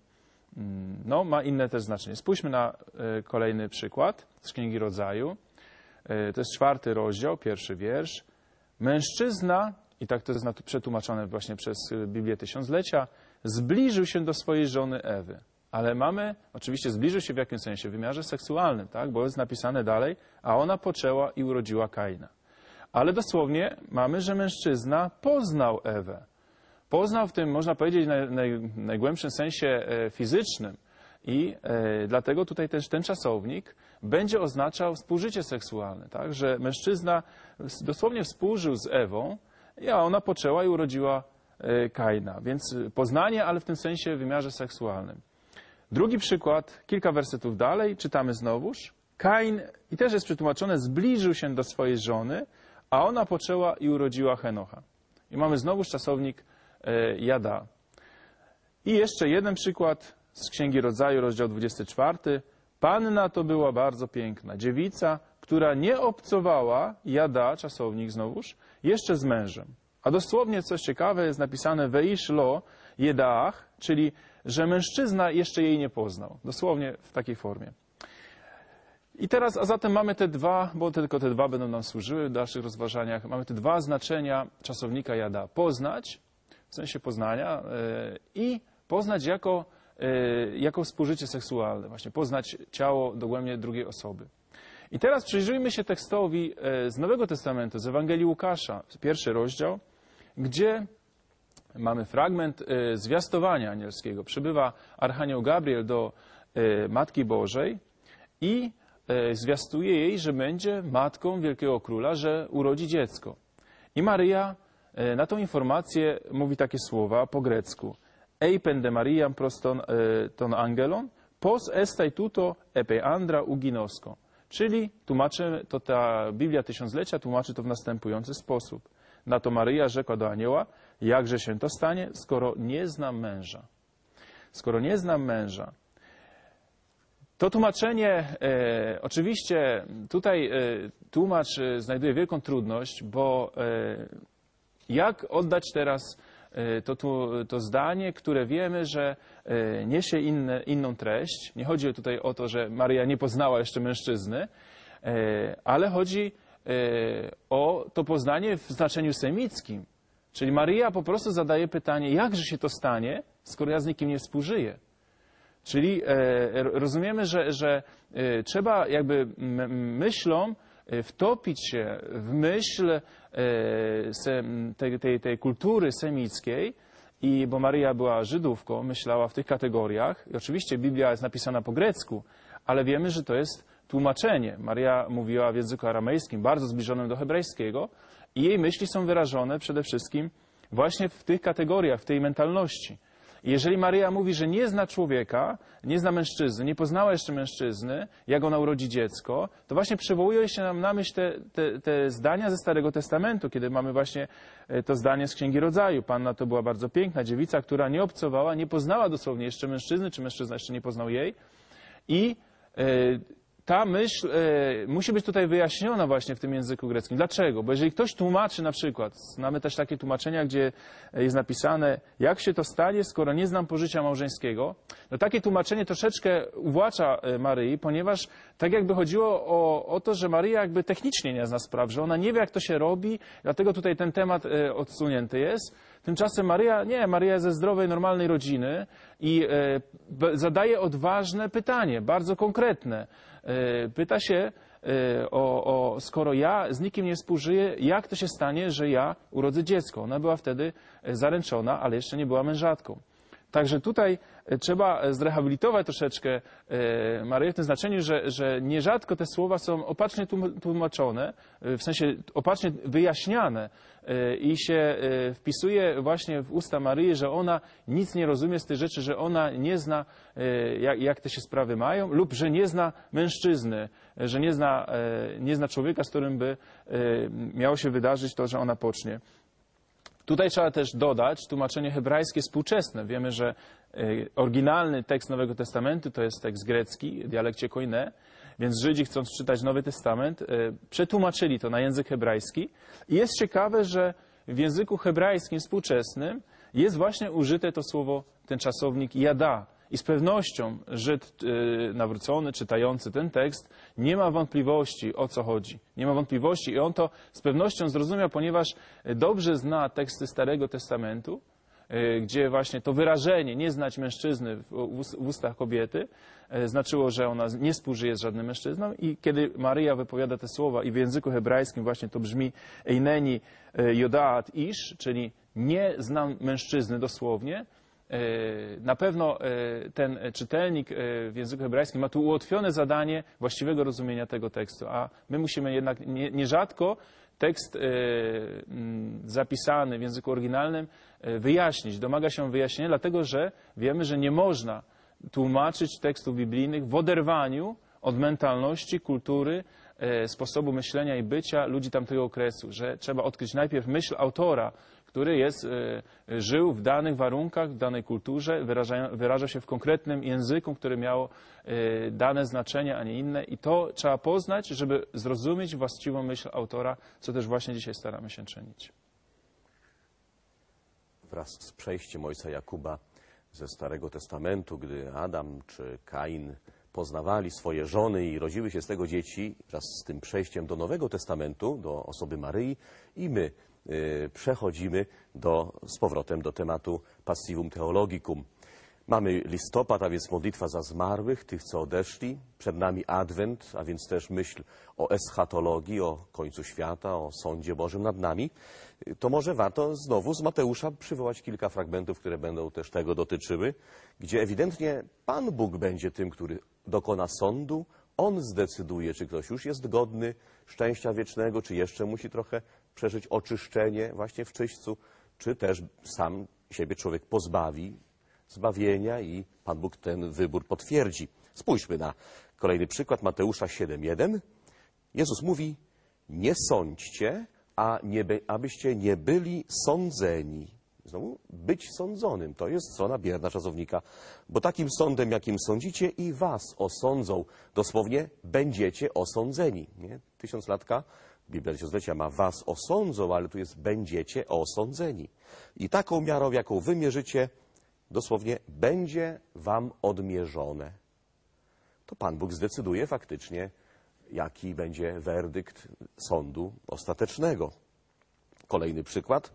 no, ma inne też znaczenie. Spójrzmy na kolejny przykład z Księgi Rodzaju. To jest czwarty rozdział, pierwszy wiersz. Mężczyzna, i tak to jest przetłumaczone właśnie przez Biblię Tysiąclecia, zbliżył się do swojej żony Ewy. Ale mamy, oczywiście zbliżył się w jakim sensie? W wymiarze seksualnym, tak? Bo jest napisane dalej, a ona poczęła i urodziła Kaina. Ale dosłownie mamy, że mężczyzna poznał Ewę. Poznał w tym, można powiedzieć, naj, naj, najgłębszym sensie e, fizycznym. I e, dlatego tutaj też ten czasownik będzie oznaczał współżycie seksualne, tak? Że mężczyzna dosłownie współżył z Ewą, a ona poczęła i urodziła e, Kaina. Więc poznanie, ale w tym sensie w wymiarze seksualnym. Drugi przykład, kilka wersetów dalej, czytamy znowuż. Kain, i też jest przetłumaczone, zbliżył się do swojej żony, a ona poczęła i urodziła Henocha. I mamy znowuż czasownik e, jada. I jeszcze jeden przykład z Księgi Rodzaju, rozdział dwudziesty czwarty. Panna to była bardzo piękna, dziewica, która nie obcowała, jada, czasownik znowuż, jeszcze z mężem. A dosłownie coś ciekawe jest napisane weish lo jedaach, czyli że mężczyzna jeszcze jej nie poznał. Dosłownie w takiej formie. I teraz, a zatem mamy te dwa, bo tylko te dwa będą nam służyły w dalszych rozważaniach, mamy te dwa znaczenia czasownika jada. Poznać, w sensie poznania, yy, i poznać jako, yy, jako współżycie seksualne. Właśnie poznać ciało dogłębnie drugiej osoby. I teraz przyjrzyjmy się tekstowi yy, z Nowego Testamentu, z Ewangelii Łukasza, pierwszy rozdział, gdzie mamy fragment yy, zwiastowania anielskiego. Przybywa Archanioł Gabriel do yy, Matki Bożej i zwiastuje jej, że będzie matką wielkiego króla, że urodzi dziecko. I Maryja na tą informację mówi takie słowa po grecku. Ei pende Mariam proston ton angelon, pos estai tuto epe andra uginosko. Czyli tłumaczy, to ta Biblia Tysiąclecia tłumaczy to w następujący sposób. Na to Maryja rzekła do anioła, jakże się to stanie, skoro nie znam męża. Skoro nie znam męża. To tłumaczenie, e, oczywiście tutaj e, tłumacz e, znajduje wielką trudność, bo e, jak oddać teraz e, to, to, to zdanie, które wiemy, że e, niesie inne, inną treść. Nie chodzi tutaj o to, że Maryja nie poznała jeszcze mężczyzny, e, ale chodzi e, o to poznanie w znaczeniu semickim. Czyli Maryja po prostu zadaje pytanie, jakże się to stanie, skoro ja z nikim nie współżyję. Czyli e, rozumiemy, że, że e, trzeba jakby m, myślą e, wtopić się w myśl e, se, tej, tej, tej kultury semickiej, i, bo Maryja była Żydówką, myślała w tych kategoriach. I oczywiście Biblia jest napisana po grecku, ale wiemy, że to jest tłumaczenie. Maryja mówiła w języku aramejskim, bardzo zbliżonym do hebrajskiego, i jej myśli są wyrażone przede wszystkim właśnie w tych kategoriach, w tej mentalności. I jeżeli Maryja mówi, że nie zna człowieka, nie zna mężczyzny, nie poznała jeszcze mężczyzny, jak ona urodzi dziecko, to właśnie przywołuje się nam na myśl te, te, te zdania ze Starego Testamentu, kiedy mamy właśnie to zdanie z Księgi Rodzaju. Panna to była bardzo piękna dziewica, która nie obcowała, nie poznała dosłownie jeszcze mężczyzny, czy mężczyzna jeszcze nie poznał jej. I e, ta myśl e, musi być tutaj wyjaśniona właśnie w tym języku greckim. Dlaczego? Bo jeżeli ktoś tłumaczy na przykład, mamy też takie tłumaczenia, gdzie jest napisane, jak się to stanie, skoro nie znam pożycia małżeńskiego, no takie tłumaczenie troszeczkę uwłacza Maryi, ponieważ tak jakby chodziło o, o to, że Maryja jakby technicznie nie zna spraw, że ona nie wie, jak to się robi, dlatego tutaj ten temat e, odsunięty jest. Tymczasem Maryja, nie, Maryja jest ze zdrowej, normalnej rodziny i e, zadaje odważne pytanie, bardzo konkretne. E, pyta się, e, o, o, skoro ja z nikim nie współżyję, jak to się stanie, że ja urodzę dziecko? Ona była wtedy zaręczona, ale jeszcze nie była mężatką. Także tutaj trzeba zrehabilitować troszeczkę Maryję w tym znaczeniu, że, że nierzadko te słowa są opacznie tłumaczone, w sensie opacznie wyjaśniane i się wpisuje właśnie w usta Maryi, że ona nic nie rozumie z tych rzeczy, że ona nie zna, jak, jak te się sprawy mają, lub że nie zna mężczyzny, że nie zna, nie zna człowieka, z którym by miało się wydarzyć to, że ona pocznie. Tutaj trzeba też dodać tłumaczenie hebrajskie współczesne. Wiemy, że oryginalny tekst Nowego Testamentu to jest tekst grecki, w dialekcie koine, więc Żydzi, chcąc czytać Nowy Testament, przetłumaczyli to na język hebrajski. I jest ciekawe, że w języku hebrajskim współczesnym jest właśnie użyte to słowo, ten czasownik jada. I z pewnością Żyd nawrócony, czytający ten tekst, nie ma wątpliwości, o co chodzi. Nie ma wątpliwości i on to z pewnością zrozumiał, ponieważ dobrze zna teksty Starego Testamentu, gdzie właśnie to wyrażenie, nie znać mężczyzny w ustach kobiety, znaczyło, że ona nie współżyje z żadnym mężczyzną. I kiedy Maryja wypowiada te słowa i w języku hebrajskim właśnie to brzmi eineni jodaat ish, czyli nie znam mężczyzny dosłownie, na pewno ten czytelnik w języku hebrajskim ma tu ułatwione zadanie właściwego rozumienia tego tekstu, a my musimy jednak nierzadko tekst zapisany w języku oryginalnym wyjaśnić. Domaga się wyjaśnienia, dlatego że wiemy, że nie można tłumaczyć tekstów biblijnych w oderwaniu od mentalności, kultury, sposobu myślenia i bycia ludzi tamtego okresu, że trzeba odkryć najpierw myśl autora, który jest, żył w danych warunkach, w danej kulturze, wyraża, wyraża się w konkretnym języku, który miało dane znaczenie, a nie inne. I to trzeba poznać, żeby zrozumieć właściwą myśl autora, co też właśnie dzisiaj staramy się czynić. Wraz z przejściem ojca Jakuba ze Starego Testamentu, gdy Adam czy Kain poznawali swoje żony i rodziły się z tego dzieci, wraz z tym przejściem do Nowego Testamentu, do osoby Maryi, i my y, przechodzimy do, z powrotem do tematu Passivum Theologicum. Mamy listopad, a więc modlitwa za zmarłych, tych, co odeszli. Przed nami Adwent, a więc też myśl o eschatologii, o końcu świata, o sądzie Bożym nad nami. To może warto znowu z Mateusza przywołać kilka fragmentów, które będą też tego dotyczyły, gdzie ewidentnie Pan Bóg będzie tym, który dokona sądu. On zdecyduje, czy ktoś już jest godny szczęścia wiecznego, czy jeszcze musi trochę przeżyć oczyszczenie właśnie w czyśćcu, czy też sam siebie człowiek pozbawi zbawienia i Pan Bóg ten wybór potwierdzi. Spójrzmy na kolejny przykład, Mateusza siedem jeden. Jezus mówi: nie sądźcie, a nie by, abyście nie byli sądzeni. Znowu, być sądzonym, to jest strona bierna czasownika, bo takim sądem, jakim sądzicie, i was osądzą. Dosłownie, będziecie osądzeni. Nie? Tysiąclatka, Biblia Tysiąclecia ma was osądzą, ale tu jest będziecie osądzeni. I taką miarą, jaką wy mierzycie, dosłownie, będzie wam odmierzone. To Pan Bóg zdecyduje faktycznie, jaki będzie werdykt sądu ostatecznego. Kolejny przykład.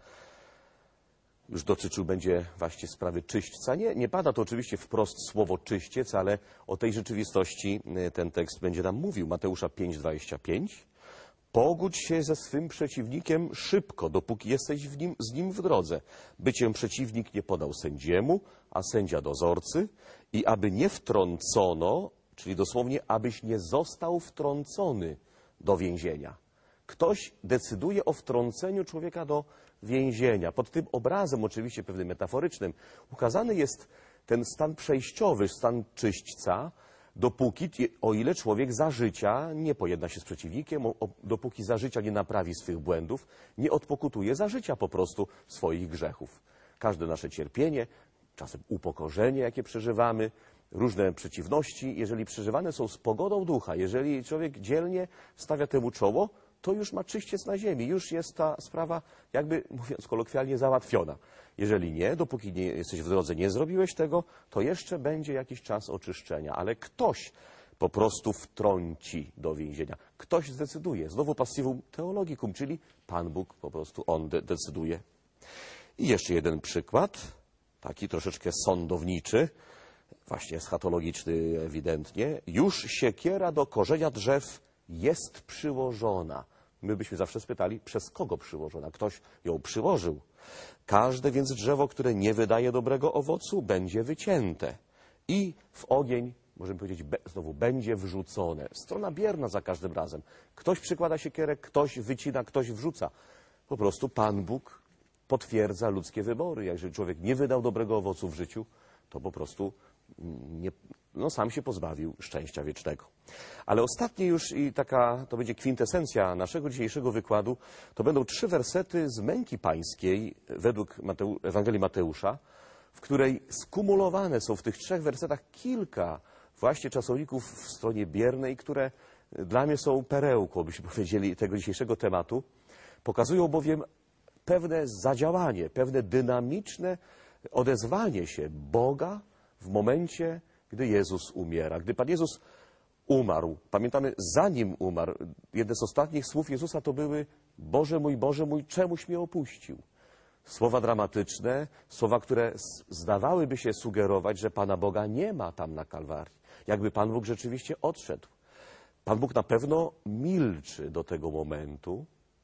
Już dotyczył będzie właśnie sprawy czyśćca. Nie, nie pada to oczywiście wprost słowo czyściec, ale o tej rzeczywistości ten tekst będzie nam mówił. Mateusza pięć dwadzieścia pięć. Pogódź się ze swym przeciwnikiem szybko, dopóki jesteś w nim, z nim w drodze, by cię przeciwnik nie podał sędziemu, a sędzia dozorcy, i aby nie wtrącono, czyli dosłownie, abyś nie został wtrącony do więzienia. Ktoś decyduje o wtrąceniu człowieka do więzienia. Pod tym obrazem, oczywiście pewnym metaforycznym, ukazany jest ten stan przejściowy, stan czyśćca, dopóki, o ile człowiek za życia nie pojedna się z przeciwnikiem, o, o, dopóki za życia nie naprawi swych błędów, nie odpokutuje za życia po prostu swoich grzechów. Każde nasze cierpienie, czasem upokorzenie, jakie przeżywamy, różne przeciwności, jeżeli przeżywane są z pogodą ducha, jeżeli człowiek dzielnie stawia temu czoło, to już ma czyściec na ziemi, już jest ta sprawa, jakby mówiąc kolokwialnie, załatwiona. Jeżeli nie, dopóki nie jesteś w drodze, nie zrobiłeś tego, to jeszcze będzie jakiś czas oczyszczenia, ale ktoś po prostu wtrąci do więzienia. Ktoś zdecyduje. Znowu passivum theologicum, czyli Pan Bóg po prostu, On de- decyduje. I jeszcze jeden przykład, taki troszeczkę sądowniczy, właśnie eschatologiczny ewidentnie. Już siekiera do korzenia drzew jest przyłożona. My byśmy zawsze spytali, przez kogo przyłożona? Ktoś ją przyłożył. Każde więc drzewo, które nie wydaje dobrego owocu, będzie wycięte i w ogień, możemy powiedzieć, be, znowu będzie wrzucone. Strona bierna za każdym razem. Ktoś przykłada siekierę, ktoś wycina, ktoś wrzuca. Po prostu Pan Bóg potwierdza ludzkie wybory. Jeżeli człowiek nie wydał dobrego owocu w życiu, to po prostu nie, no, sam się pozbawił szczęścia wiecznego. Ale ostatnie już i taka, to będzie kwintesencja naszego dzisiejszego wykładu, to będą trzy wersety z Męki Pańskiej według Mateu, Ewangelii Mateusza, w której skumulowane są w tych trzech wersetach kilka właśnie czasowników w stronie biernej, które dla mnie są perełką, byśmy powiedzieli, tego dzisiejszego tematu. Pokazują bowiem pewne zadziałanie, pewne dynamiczne odezwanie się Boga w momencie, gdy Jezus umiera. Gdy Pan Jezus umarł, pamiętamy, zanim umarł, jedne z ostatnich słów Jezusa to były: Boże mój, Boże mój, czemuś mnie opuścił? Słowa dramatyczne, słowa, które zdawałyby się sugerować, że Pana Boga nie ma tam na Kalwarii. Jakby Pan Bóg rzeczywiście odszedł. Pan Bóg na pewno milczy do tego momentu,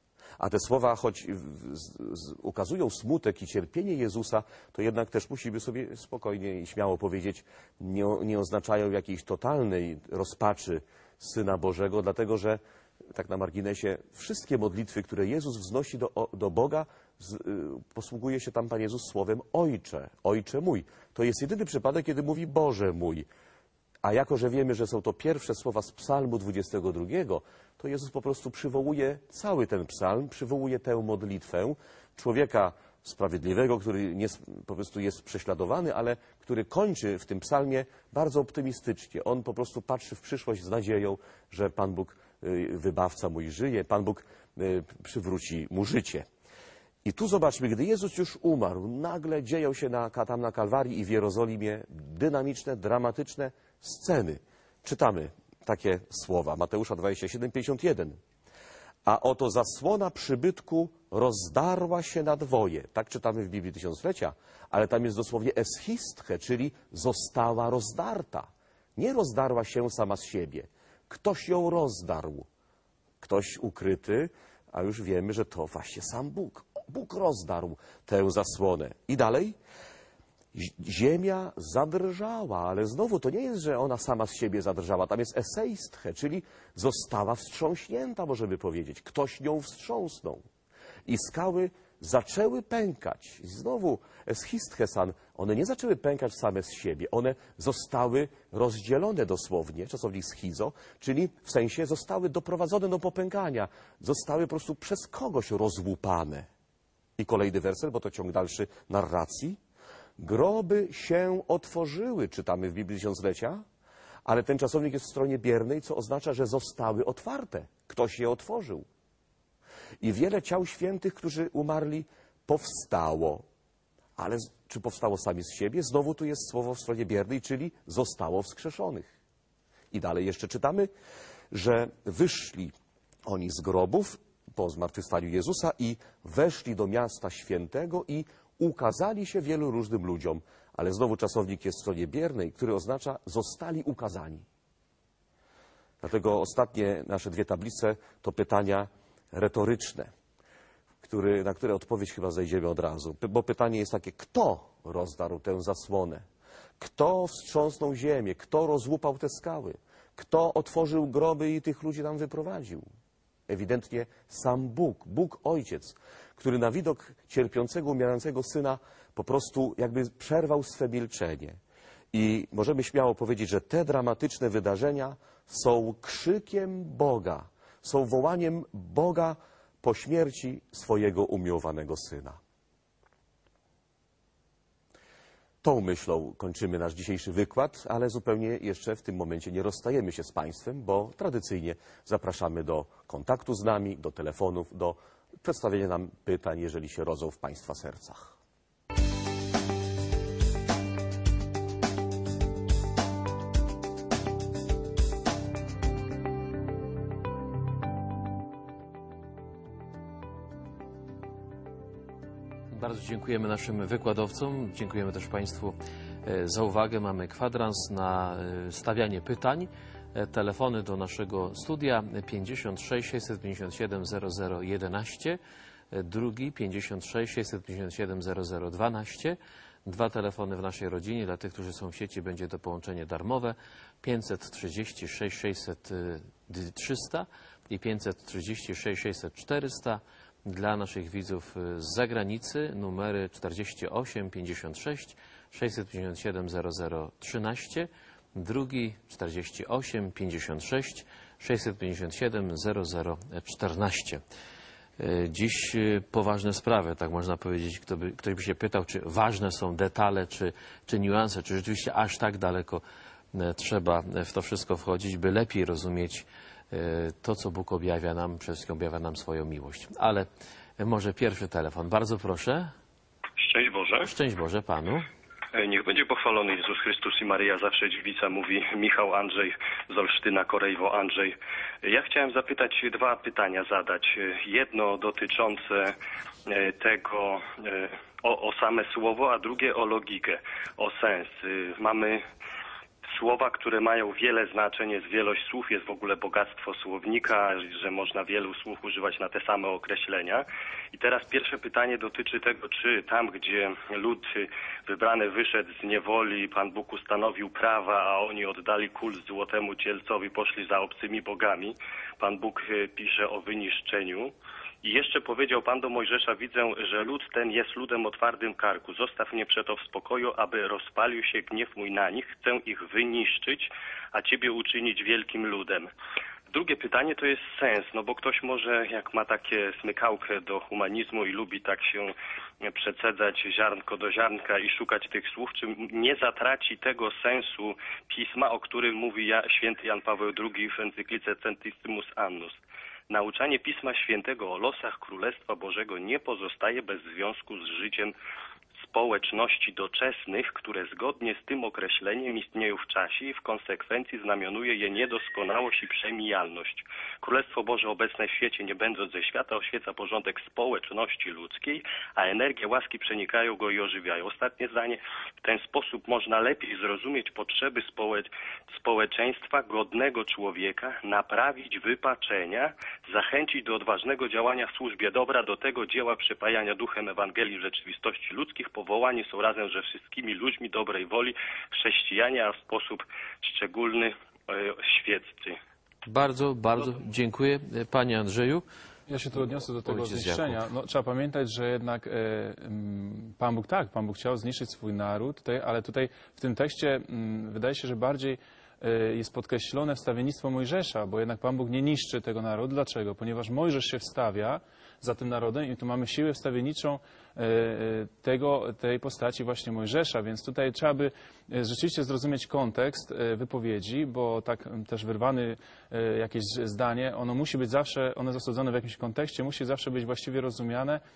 a te słowa, choć z, z, ukazują smutek i cierpienie Jezusa, to jednak też musimy sobie spokojnie i śmiało powiedzieć, nie, nie oznaczają jakiejś totalnej rozpaczy Syna Bożego, dlatego że, tak na marginesie, wszystkie modlitwy, które Jezus wznosi do, do Boga, z, y, posługuje się tam Pan Jezus słowem Ojcze, Ojcze mój. To jest jedyny przypadek, kiedy mówi Boże mój. A jako, że wiemy, że są to pierwsze słowa z psalmu dwudziestego drugiego, to Jezus po prostu przywołuje cały ten psalm, przywołuje tę modlitwę człowieka sprawiedliwego, który nie, po prostu jest prześladowany, ale który kończy w tym psalmie bardzo optymistycznie. On po prostu patrzy w przyszłość z nadzieją, że Pan Bóg, wybawca mój, żyje, Pan Bóg przywróci mu życie. I tu zobaczmy, gdy Jezus już umarł, nagle dzieją się na, tam na Kalwarii i w Jerozolimie dynamiczne, dramatyczne sceny. czytamy takie słowa. Mateusza dwadzieścia siedem, pięćdziesiąt jeden. A oto zasłona przybytku rozdarła się na dwoje. Tak czytamy w Biblii Tysiąclecia, ale tam jest dosłownie eschistche, czyli została rozdarta. Nie rozdarła się sama z siebie. Ktoś ją rozdarł. Ktoś ukryty, a już wiemy, że to właśnie sam Bóg. Bóg rozdarł tę zasłonę. I dalej? Ziemia zadrżała, ale znowu to nie jest, że ona sama z siebie zadrżała. Tam jest eseistche, czyli została wstrząśnięta, możemy powiedzieć. Ktoś nią wstrząsnął. I skały zaczęły pękać. I znowu eschisthesan, one nie zaczęły pękać same z siebie. One zostały rozdzielone dosłownie, czasownik schizo, czyli w sensie zostały doprowadzone do popękania. Zostały po prostu przez kogoś rozłupane. I kolejny werset, bo to ciąg dalszy narracji. Groby się otworzyły, czytamy w Biblii Tysiąclecia, ale ten czasownik jest w stronie biernej, co oznacza, że zostały otwarte. Ktoś je otworzył. I wiele ciał świętych, którzy umarli, powstało. Ale czy powstało sami z siebie? Znowu tu jest słowo w stronie biernej, czyli zostało wskrzeszonych. I dalej jeszcze czytamy, że wyszli oni z grobów po zmartwychwstaniu Jezusa i weszli do miasta świętego i ukazali się wielu różnym ludziom. Ale znowu czasownik jest w stronie biernej, który oznacza zostali ukazani. Dlatego ostatnie nasze dwie tablice to pytania retoryczne, który, na które odpowiedź chyba znajdziemy od razu. Bo pytanie jest takie, kto rozdarł tę zasłonę? Kto wstrząsnął ziemię? Kto rozłupał te skały? Kto otworzył groby i tych ludzi tam wyprowadził? Ewidentnie sam Bóg, Bóg Ojciec, który na widok cierpiącego, umierającego Syna po prostu jakby przerwał swe milczenie. I możemy śmiało powiedzieć, że te dramatyczne wydarzenia są krzykiem Boga, są wołaniem Boga po śmierci swojego umiłowanego Syna. Tą myślą kończymy nasz dzisiejszy wykład, ale zupełnie jeszcze w tym momencie nie rozstajemy się z Państwem, bo tradycyjnie zapraszamy do kontaktu z nami, do telefonów, do przedstawienia nam pytań, jeżeli się rodzą w Państwa sercach. Bardzo dziękujemy naszym wykładowcom, dziękujemy też Państwu za uwagę. Mamy kwadrans na stawianie pytań. Telefony do naszego studia pięćdziesiąt sześć sześćset pięćdziesiąt siedem zero zero jedenaście, drugi pięćdziesiąt sześć sześćset pięćdziesiąt siedem zero zero dwanaście. Dwa telefony w naszej rodzinie, dla tych, którzy są w sieci, będzie to połączenie darmowe pięćset trzydzieści sześć sześćset trzysta i pięćset trzydzieści sześć sześćset czterysta. Dla naszych widzów z zagranicy numery czterdzieści osiem pięćdziesiąt sześć sześćset pięćdziesiąt siedem zero zero trzynaście, drugi czterdzieści osiem pięćdziesiąt sześć sześćset pięćdziesiąt siedem zero zero czternaście. Dziś poważne sprawy, tak można powiedzieć. Kto by, ktoś by się pytał, czy ważne są detale, czy, czy niuanse, czy rzeczywiście aż tak daleko trzeba w to wszystko wchodzić, by lepiej rozumieć to, co Bóg objawia nam, przede wszystkim objawia nam swoją miłość. Ale może pierwszy telefon. Bardzo proszę. Szczęść Boże. Szczęść Boże Panu. Niech będzie pochwalony Jezus Chrystus i Maryja zawsze dziewica, mówi Michał Andrzej z Olsztyna, Korejwo Andrzej. Ja chciałem zapytać, dwa pytania zadać. Jedno dotyczące tego, o, o same słowo, a drugie o logikę, o sens. Mamy słowa, które mają wiele znaczeń, jest wielość słów, jest w ogóle bogactwo słownika, że można wielu słów używać na te same określenia. I teraz pierwsze pytanie dotyczy tego, czy tam, gdzie lud wybrany wyszedł z niewoli, Pan Bóg ustanowił prawa, a oni oddali kult złotemu cielcowi, poszli za obcymi bogami. Pan Bóg pisze o wyniszczeniu. I jeszcze powiedział Pan do Mojżesza, widzę, że lud ten jest ludem o twardym karku. Zostaw mnie przeto w spokoju, aby rozpalił się gniew mój na nich. Chcę ich wyniszczyć, a Ciebie uczynić wielkim ludem. Drugie pytanie to jest sens, no bo ktoś może, jak ma takie smykałkę do humanizmu i lubi tak się przecedzać ziarnko do ziarnka i szukać tych słów, czy nie zatraci tego sensu Pisma, o którym mówi święty Jan Paweł drugi w encyklice Centissimus Annus. Nauczanie Pisma Świętego o losach Królestwa Bożego nie pozostaje bez związku z życiem społeczności doczesnych, które zgodnie z tym określeniem istnieją w czasie i w konsekwencji znamionuje je niedoskonałość i przemijalność. Królestwo Boże obecne w świecie, nie będąc ze świata, oświeca porządek społeczności ludzkiej, a energie łaski przenikają go i ożywiają. Ostatnie zdanie. W ten sposób można lepiej zrozumieć potrzeby społecz społeczeństwa godnego człowieka, naprawić wypaczenia, zachęcić do odważnego działania w służbie dobra, do tego dzieła przepajania duchem Ewangelii w rzeczywistości ludzkich. Powołani są razem ze wszystkimi ludźmi dobrej woli chrześcijanie, a w sposób szczególny e, świeccy. Bardzo, bardzo dziękuję. Panie Andrzeju. Ja się tu odniosę do tego Ojciec zniszczenia. Jakub. No, trzeba pamiętać, że jednak e, mm, Pan Bóg, tak, Pan Bóg chciał zniszczyć swój naród, tutaj, ale tutaj w tym tekście mm, wydaje się, że bardziej e, jest podkreślone wstawiennictwo Mojżesza, bo jednak Pan Bóg nie niszczy tego narodu. Dlaczego? Ponieważ Mojżesz się wstawia za tym narodem i tu mamy siłę wstawienniczą e, tego, tej postaci właśnie Mojżesza, więc tutaj trzeba by e, rzeczywiście zrozumieć kontekst e, wypowiedzi, bo tak m, też wyrwany e, jakieś zdanie, ono musi być zawsze, ono zasadzone w jakimś kontekście, musi zawsze być właściwie rozumiane e,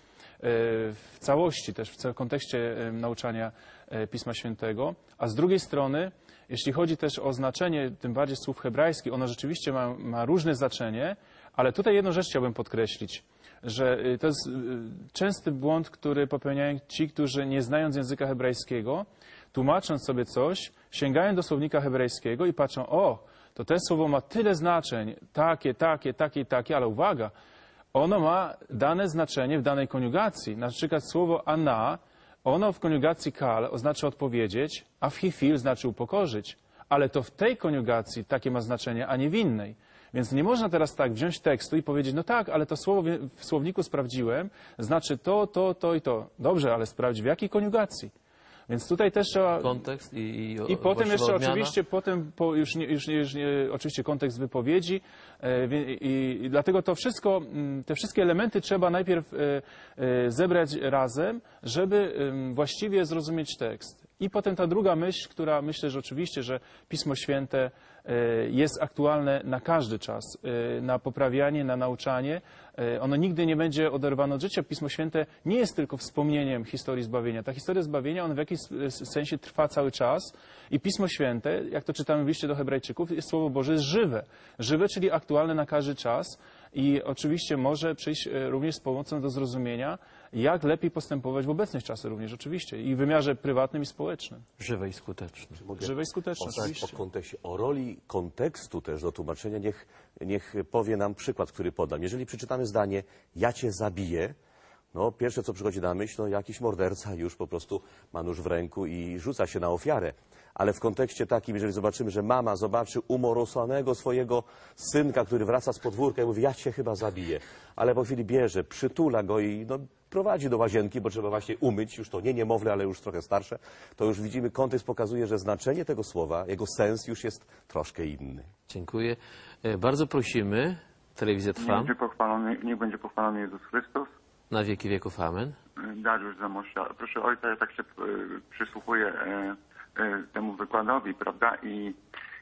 w całości, też w całym kontekście e, nauczania e, Pisma Świętego, a z drugiej strony, jeśli chodzi też o znaczenie, tym bardziej słów hebrajskich, ono rzeczywiście ma, ma różne znaczenie, ale tutaj jedną rzecz chciałbym podkreślić, że to jest częsty błąd, który popełniają ci, którzy nie znając języka hebrajskiego, tłumacząc sobie coś, sięgają do słownika hebrajskiego i patrzą, o, to to słowo ma tyle znaczeń, takie, takie, takie i takie, ale uwaga, ono ma dane znaczenie w danej koniugacji. Na przykład słowo ana, ono w koniugacji kal oznacza odpowiedzieć, a w hifil znaczy upokorzyć. Ale to w tej koniugacji takie ma znaczenie, a nie w innej. Więc nie można teraz tak wziąć tekstu i powiedzieć, no tak, ale to słowo w słowniku sprawdziłem, znaczy to, to, to i to. Dobrze, ale sprawdź w jakiej koniugacji. Więc tutaj też trzeba... Kontekst i, i, I potem jeszcze odmiana. oczywiście, potem po już, nie, już, nie, już nie, oczywiście kontekst wypowiedzi e, i, i dlatego to wszystko, te wszystkie elementy trzeba najpierw e, e, zebrać razem, żeby e, właściwie zrozumieć tekst. I potem ta druga myśl, która myślę, że oczywiście, że Pismo Święte jest aktualne na każdy czas, na poprawianie, na nauczanie. Ono nigdy nie będzie oderwane od życia. Pismo Święte nie jest tylko wspomnieniem historii zbawienia. Ta historia zbawienia, ona w jakimś sensie trwa cały czas i Pismo Święte, jak to czytamy w liście do Hebrajczyków, jest Słowo Boże, jest żywe. Żywe, czyli aktualne na każdy czas i oczywiście może przyjść również z pomocą do zrozumienia, jak lepiej postępować w obecnych czasach również, oczywiście, i w wymiarze prywatnym i społecznym. Żywe i skuteczne. Żywe i skuteczne, O, oczywiście. o, kontekście, o roli kontekstu też do tłumaczenia, niech, niech powie nam przykład, który podam. Jeżeli przeczytamy zdanie, ja cię zabiję, no pierwsze, co przychodzi na myśl, no jakiś morderca już po prostu ma nóż w ręku i rzuca się na ofiarę. Ale w kontekście takim, jeżeli zobaczymy, że mama zobaczy umorosłanego swojego synka, który wraca z podwórka i mówi, ja cię chyba zabiję. Ale po chwili bierze, przytula go i no, prowadzi do łazienki, bo trzeba właśnie umyć, już to nie niemowlę, ale już trochę starsze, to już widzimy, kontekst pokazuje, że znaczenie tego słowa, jego sens już jest troszkę inny. Dziękuję. E, Bardzo prosimy, telewizja Niech trwa, będzie pochwalony, niech będzie pochwalony Jezus Chrystus. na wieki wieków, amen. Dariusz Zamościa. Proszę Ojca, ja tak się e, przysłuchuję e, e, temu wykładowi, prawda? I,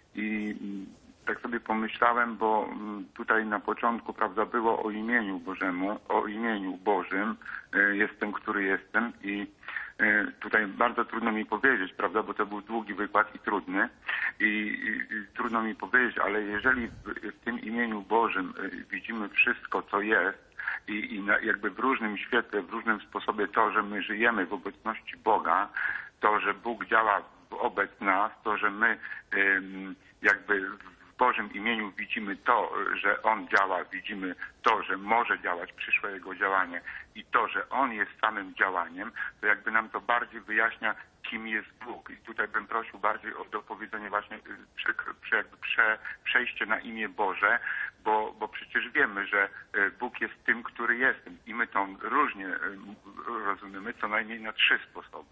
i tak sobie pomyślałem, bo mm, tutaj na początku, prawda, było o imieniu Bożemu, o imieniu Bożym, e, jestem, który jestem i e, tutaj bardzo trudno mi powiedzieć, prawda, bo to był długi wykład i trudny i, i, i trudno mi powiedzieć, ale jeżeli w, w tym imieniu Bożym e, widzimy wszystko, co jest, i, i na, jakby w różnym świetle, w różnym sposobie to, że my żyjemy w obecności Boga, to, że Bóg działa wobec nas, to, że my ym, jakby w Bożym imieniu widzimy to, że On działa, widzimy to, że może działać, przyszłe Jego działanie i to, że On jest samym działaniem, to jakby nam to bardziej wyjaśnia, kim jest Bóg. I tutaj bym prosił bardziej o dopowiedzenie właśnie, prze, prze, jakby prze, przejście na imię Boże, bo, bo przecież wiemy, że Bóg jest tym, który jestem. I my to różnie rozumiemy, co najmniej na trzy sposoby.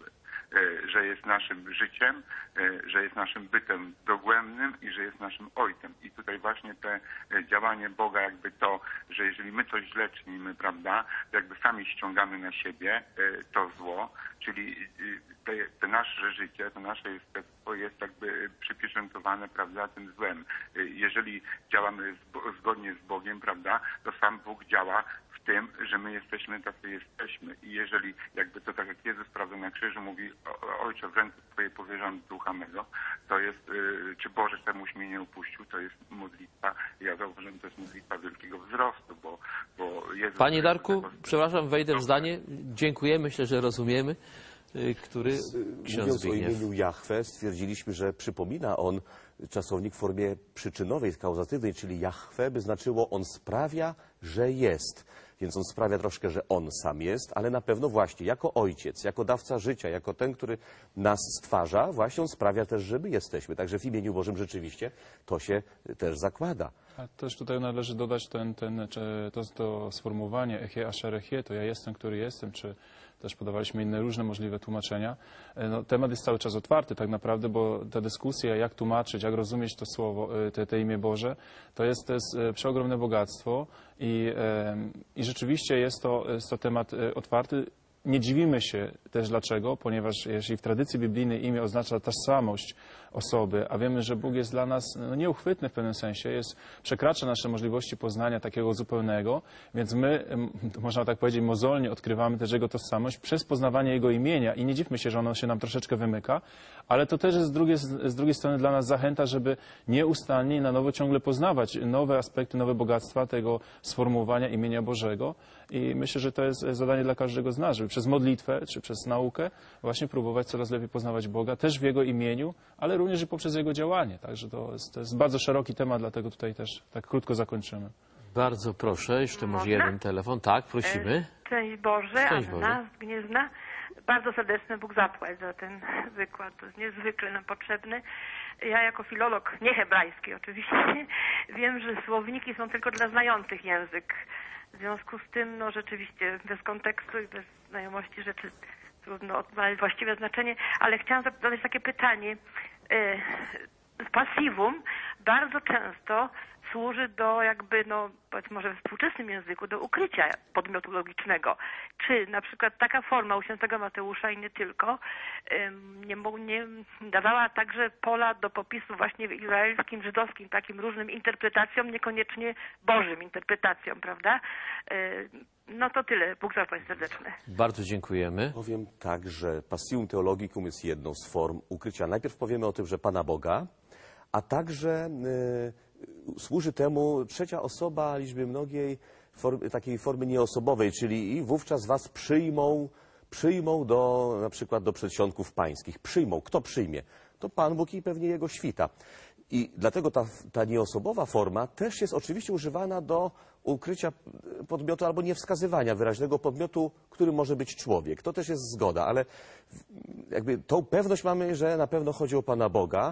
Że jest naszym życiem, że jest naszym bytem dogłębnym i że jest naszym Ojcem. I tutaj właśnie te działanie Boga, jakby to, że jeżeli my coś źle czynimy, prawda, jakby sami ściągamy na siebie to zło, czyli te, te nasze życie, to nasze jest te bogactwo jest jakby przypieczętowane, prawda, tym złem. Jeżeli działamy zgodnie z Bogiem, prawda, to sam Bóg działa w tym, że my jesteśmy tacy jesteśmy. I jeżeli jakby to tak jak Jezus, prawda, na krzyżu mówi, Ojcze, w ręce Twojej powierzam Ducha mego, to jest, czy Boże temuś mnie nie upuścił, to jest modlitwa, ja zauważyłem, że to jest modlitwa wielkiego wzrostu, bo, bo Jezus... Panie Darku, przepraszam, wejdę w zdanie. Dziękuję, myślę, że rozumiemy, który ksiądz Mówiąc o Zbigniew. imieniu Jahwe, stwierdziliśmy, że przypomina on czasownik w formie przyczynowej, kauzatywnej, czyli Jahwe by znaczyło on sprawia, że jest. Więc on sprawia troszkę, że on sam jest, ale na pewno właśnie jako ojciec, jako dawca życia, jako ten, który nas stwarza, właśnie on sprawia też, że my jesteśmy. Także w imieniu Bożym rzeczywiście to się też zakłada. A też tutaj należy dodać ten, ten, to, to sformułowanie eche asher eche, to ja jestem, który jestem, czy też podawaliśmy inne różne możliwe tłumaczenia. No, temat jest cały czas otwarty tak naprawdę, bo ta dyskusja, jak tłumaczyć, jak rozumieć to słowo, te, te imię Boże, to jest, to jest przeogromne bogactwo i, i rzeczywiście jest to, jest to temat otwarty. Nie dziwimy się też dlaczego, ponieważ jeśli w tradycji biblijnej imię oznacza tożsamość osoby, a wiemy, że Bóg jest dla nas no, nieuchwytny w pewnym sensie, jest, przekracza nasze możliwości poznania takiego zupełnego, więc my, można tak powiedzieć, mozolnie odkrywamy też Jego tożsamość przez poznawanie Jego imienia i nie dziwmy się, że ono się nam troszeczkę wymyka, ale to też jest z drugiej, z drugiej strony dla nas zachęta, żeby nieustannie i na nowo ciągle poznawać nowe aspekty, nowe bogactwa tego sformułowania imienia Bożego i myślę, że to jest zadanie dla każdego z nas, żeby przez modlitwę czy przez naukę właśnie próbować coraz lepiej poznawać Boga, też w Jego imieniu, ale również i poprzez Jego działanie. Także to jest, to jest bardzo szeroki temat, dlatego tutaj też tak krótko zakończymy. Bardzo proszę, jeszcze może Można? jeden telefon. Tak, prosimy. Szczęść Boże, Szczęść Anna Boże. z Gniezna. Bardzo serdeczny Bóg zapłać za ten wykład. To jest niezwykle nam potrzebny. Ja jako filolog, nie hebrajski oczywiście, wiem, że słowniki są tylko dla znających język. W związku z tym, no rzeczywiście, bez kontekstu i bez znajomości rzeczy trudno odnaleźć właściwe znaczenie, ale chciałam zadać takie pytanie. Passivum bardzo często służy do jakby, no powiedzmy może we współczesnym języku, do ukrycia podmiotu logicznego. Czy na przykład taka forma u świętego Mateusza i nie tylko nie, nie dawała także pola do popisu właśnie w izraelskim, żydowskim, takim różnym interpretacjom, niekoniecznie Bożym interpretacjom, prawda? No to tyle. Bóg zapłać serdeczny. Bardzo dziękujemy. Powiem tak, że Passium Theologicum jest jedną z form ukrycia. Najpierw powiemy o tym, że Pana Boga, a także y, służy temu trzecia osoba liczby mnogiej, form, takiej formy nieosobowej, czyli i wówczas was przyjmą, przyjmą do, na przykład do przedsionków pańskich. Przyjmą. Kto przyjmie? To Pan Bóg i pewnie Jego świta. I dlatego ta, ta nieosobowa forma też jest oczywiście używana do ukrycia podmiotu albo niewskazywania wyraźnego podmiotu, którym może być człowiek. To też jest zgoda, ale jakby tą pewność mamy, że na pewno chodzi o Pana Boga,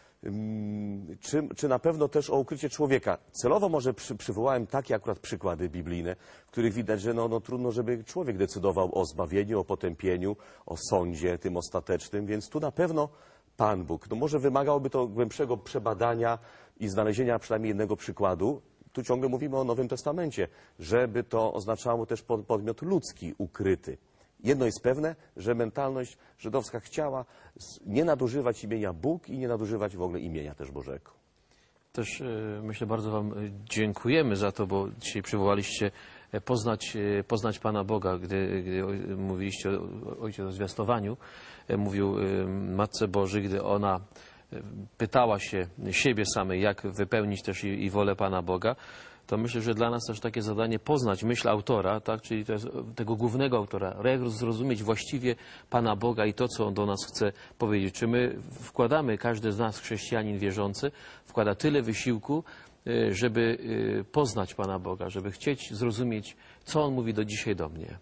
czy, czy na pewno też o ukrycie człowieka. Celowo może przy, przywołałem takie akurat przykłady biblijne, w których widać, że no, no, trudno, żeby człowiek decydował o zbawieniu, o potępieniu, o sądzie tym ostatecznym, więc tu na pewno Pan Bóg. No może wymagałoby to głębszego przebadania i znalezienia przynajmniej jednego przykładu. Tu ciągle mówimy o Nowym Testamencie, żeby to oznaczało też podmiot ludzki ukryty. Jedno jest pewne, że mentalność żydowska chciała nie nadużywać imienia Bóg i nie nadużywać w ogóle imienia też Bożego. Też myślę, bardzo Wam dziękujemy za to, bo dzisiaj przywołaliście poznać, poznać Pana Boga, gdy, gdy mówiliście ojciec o zwiastowaniu, mówił Matce Bożej, gdy ona pytała się siebie samej, jak wypełnić też i, i wolę Pana Boga, to myślę, że dla nas też takie zadanie poznać myśl autora, tak, czyli to jest tego głównego autora, zrozumieć właściwie Pana Boga i to, co On do nas chce powiedzieć. Czy my wkładamy, każdy z nas, chrześcijanin wierzący, wkłada tyle wysiłku, żeby poznać Pana Boga, żeby chcieć zrozumieć, co On mówi do dzisiaj do mnie.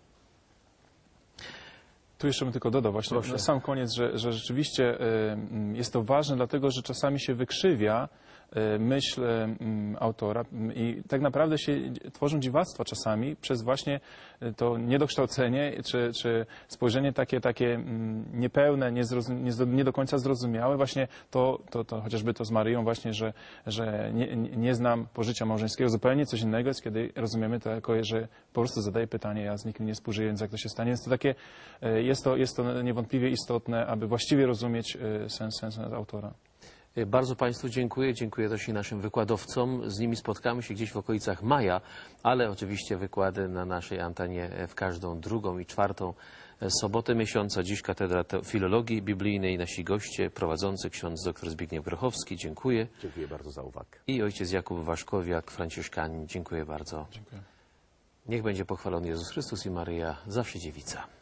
Tu jeszcze bym tylko dodał właśnie Proszę. na sam koniec, że, że rzeczywiście y, jest to ważne, dlatego że czasami się wykrzywia e, myśl e, autora i tak naprawdę się tworzą dziwactwa czasami przez właśnie to niedokształcenie czy, czy spojrzenie takie, takie niepełne, nie, nie do końca zrozumiałe. Właśnie to, to, to chociażby to z Maryją właśnie, że, że nie, nie znam pożycia małżeńskiego. Zupełnie coś innego jest, kiedy rozumiemy to jako, że po prostu zadaję pytanie, ja z nikim nie współżyję, więc jak to się stanie. Więc to takie, jest to, jest to niewątpliwie istotne, aby właściwie rozumieć sens, sens autora. Bardzo Państwu dziękuję. Dziękuję też i naszym wykładowcom. Z nimi spotkamy się gdzieś w okolicach maja, ale oczywiście wykłady na naszej antenie w każdą drugą i czwartą sobotę miesiąca. Dziś Katedra Filologii Biblijnej. Nasi goście prowadzący ksiądz dr Zbigniew Grochowski. Dziękuję. Dziękuję bardzo za uwagę. I ojciec Jakub Waszkowiak, franciszkanin. Dziękuję bardzo. Dziękuję. Niech będzie pochwalony Jezus Chrystus i Maryja, zawsze dziewica.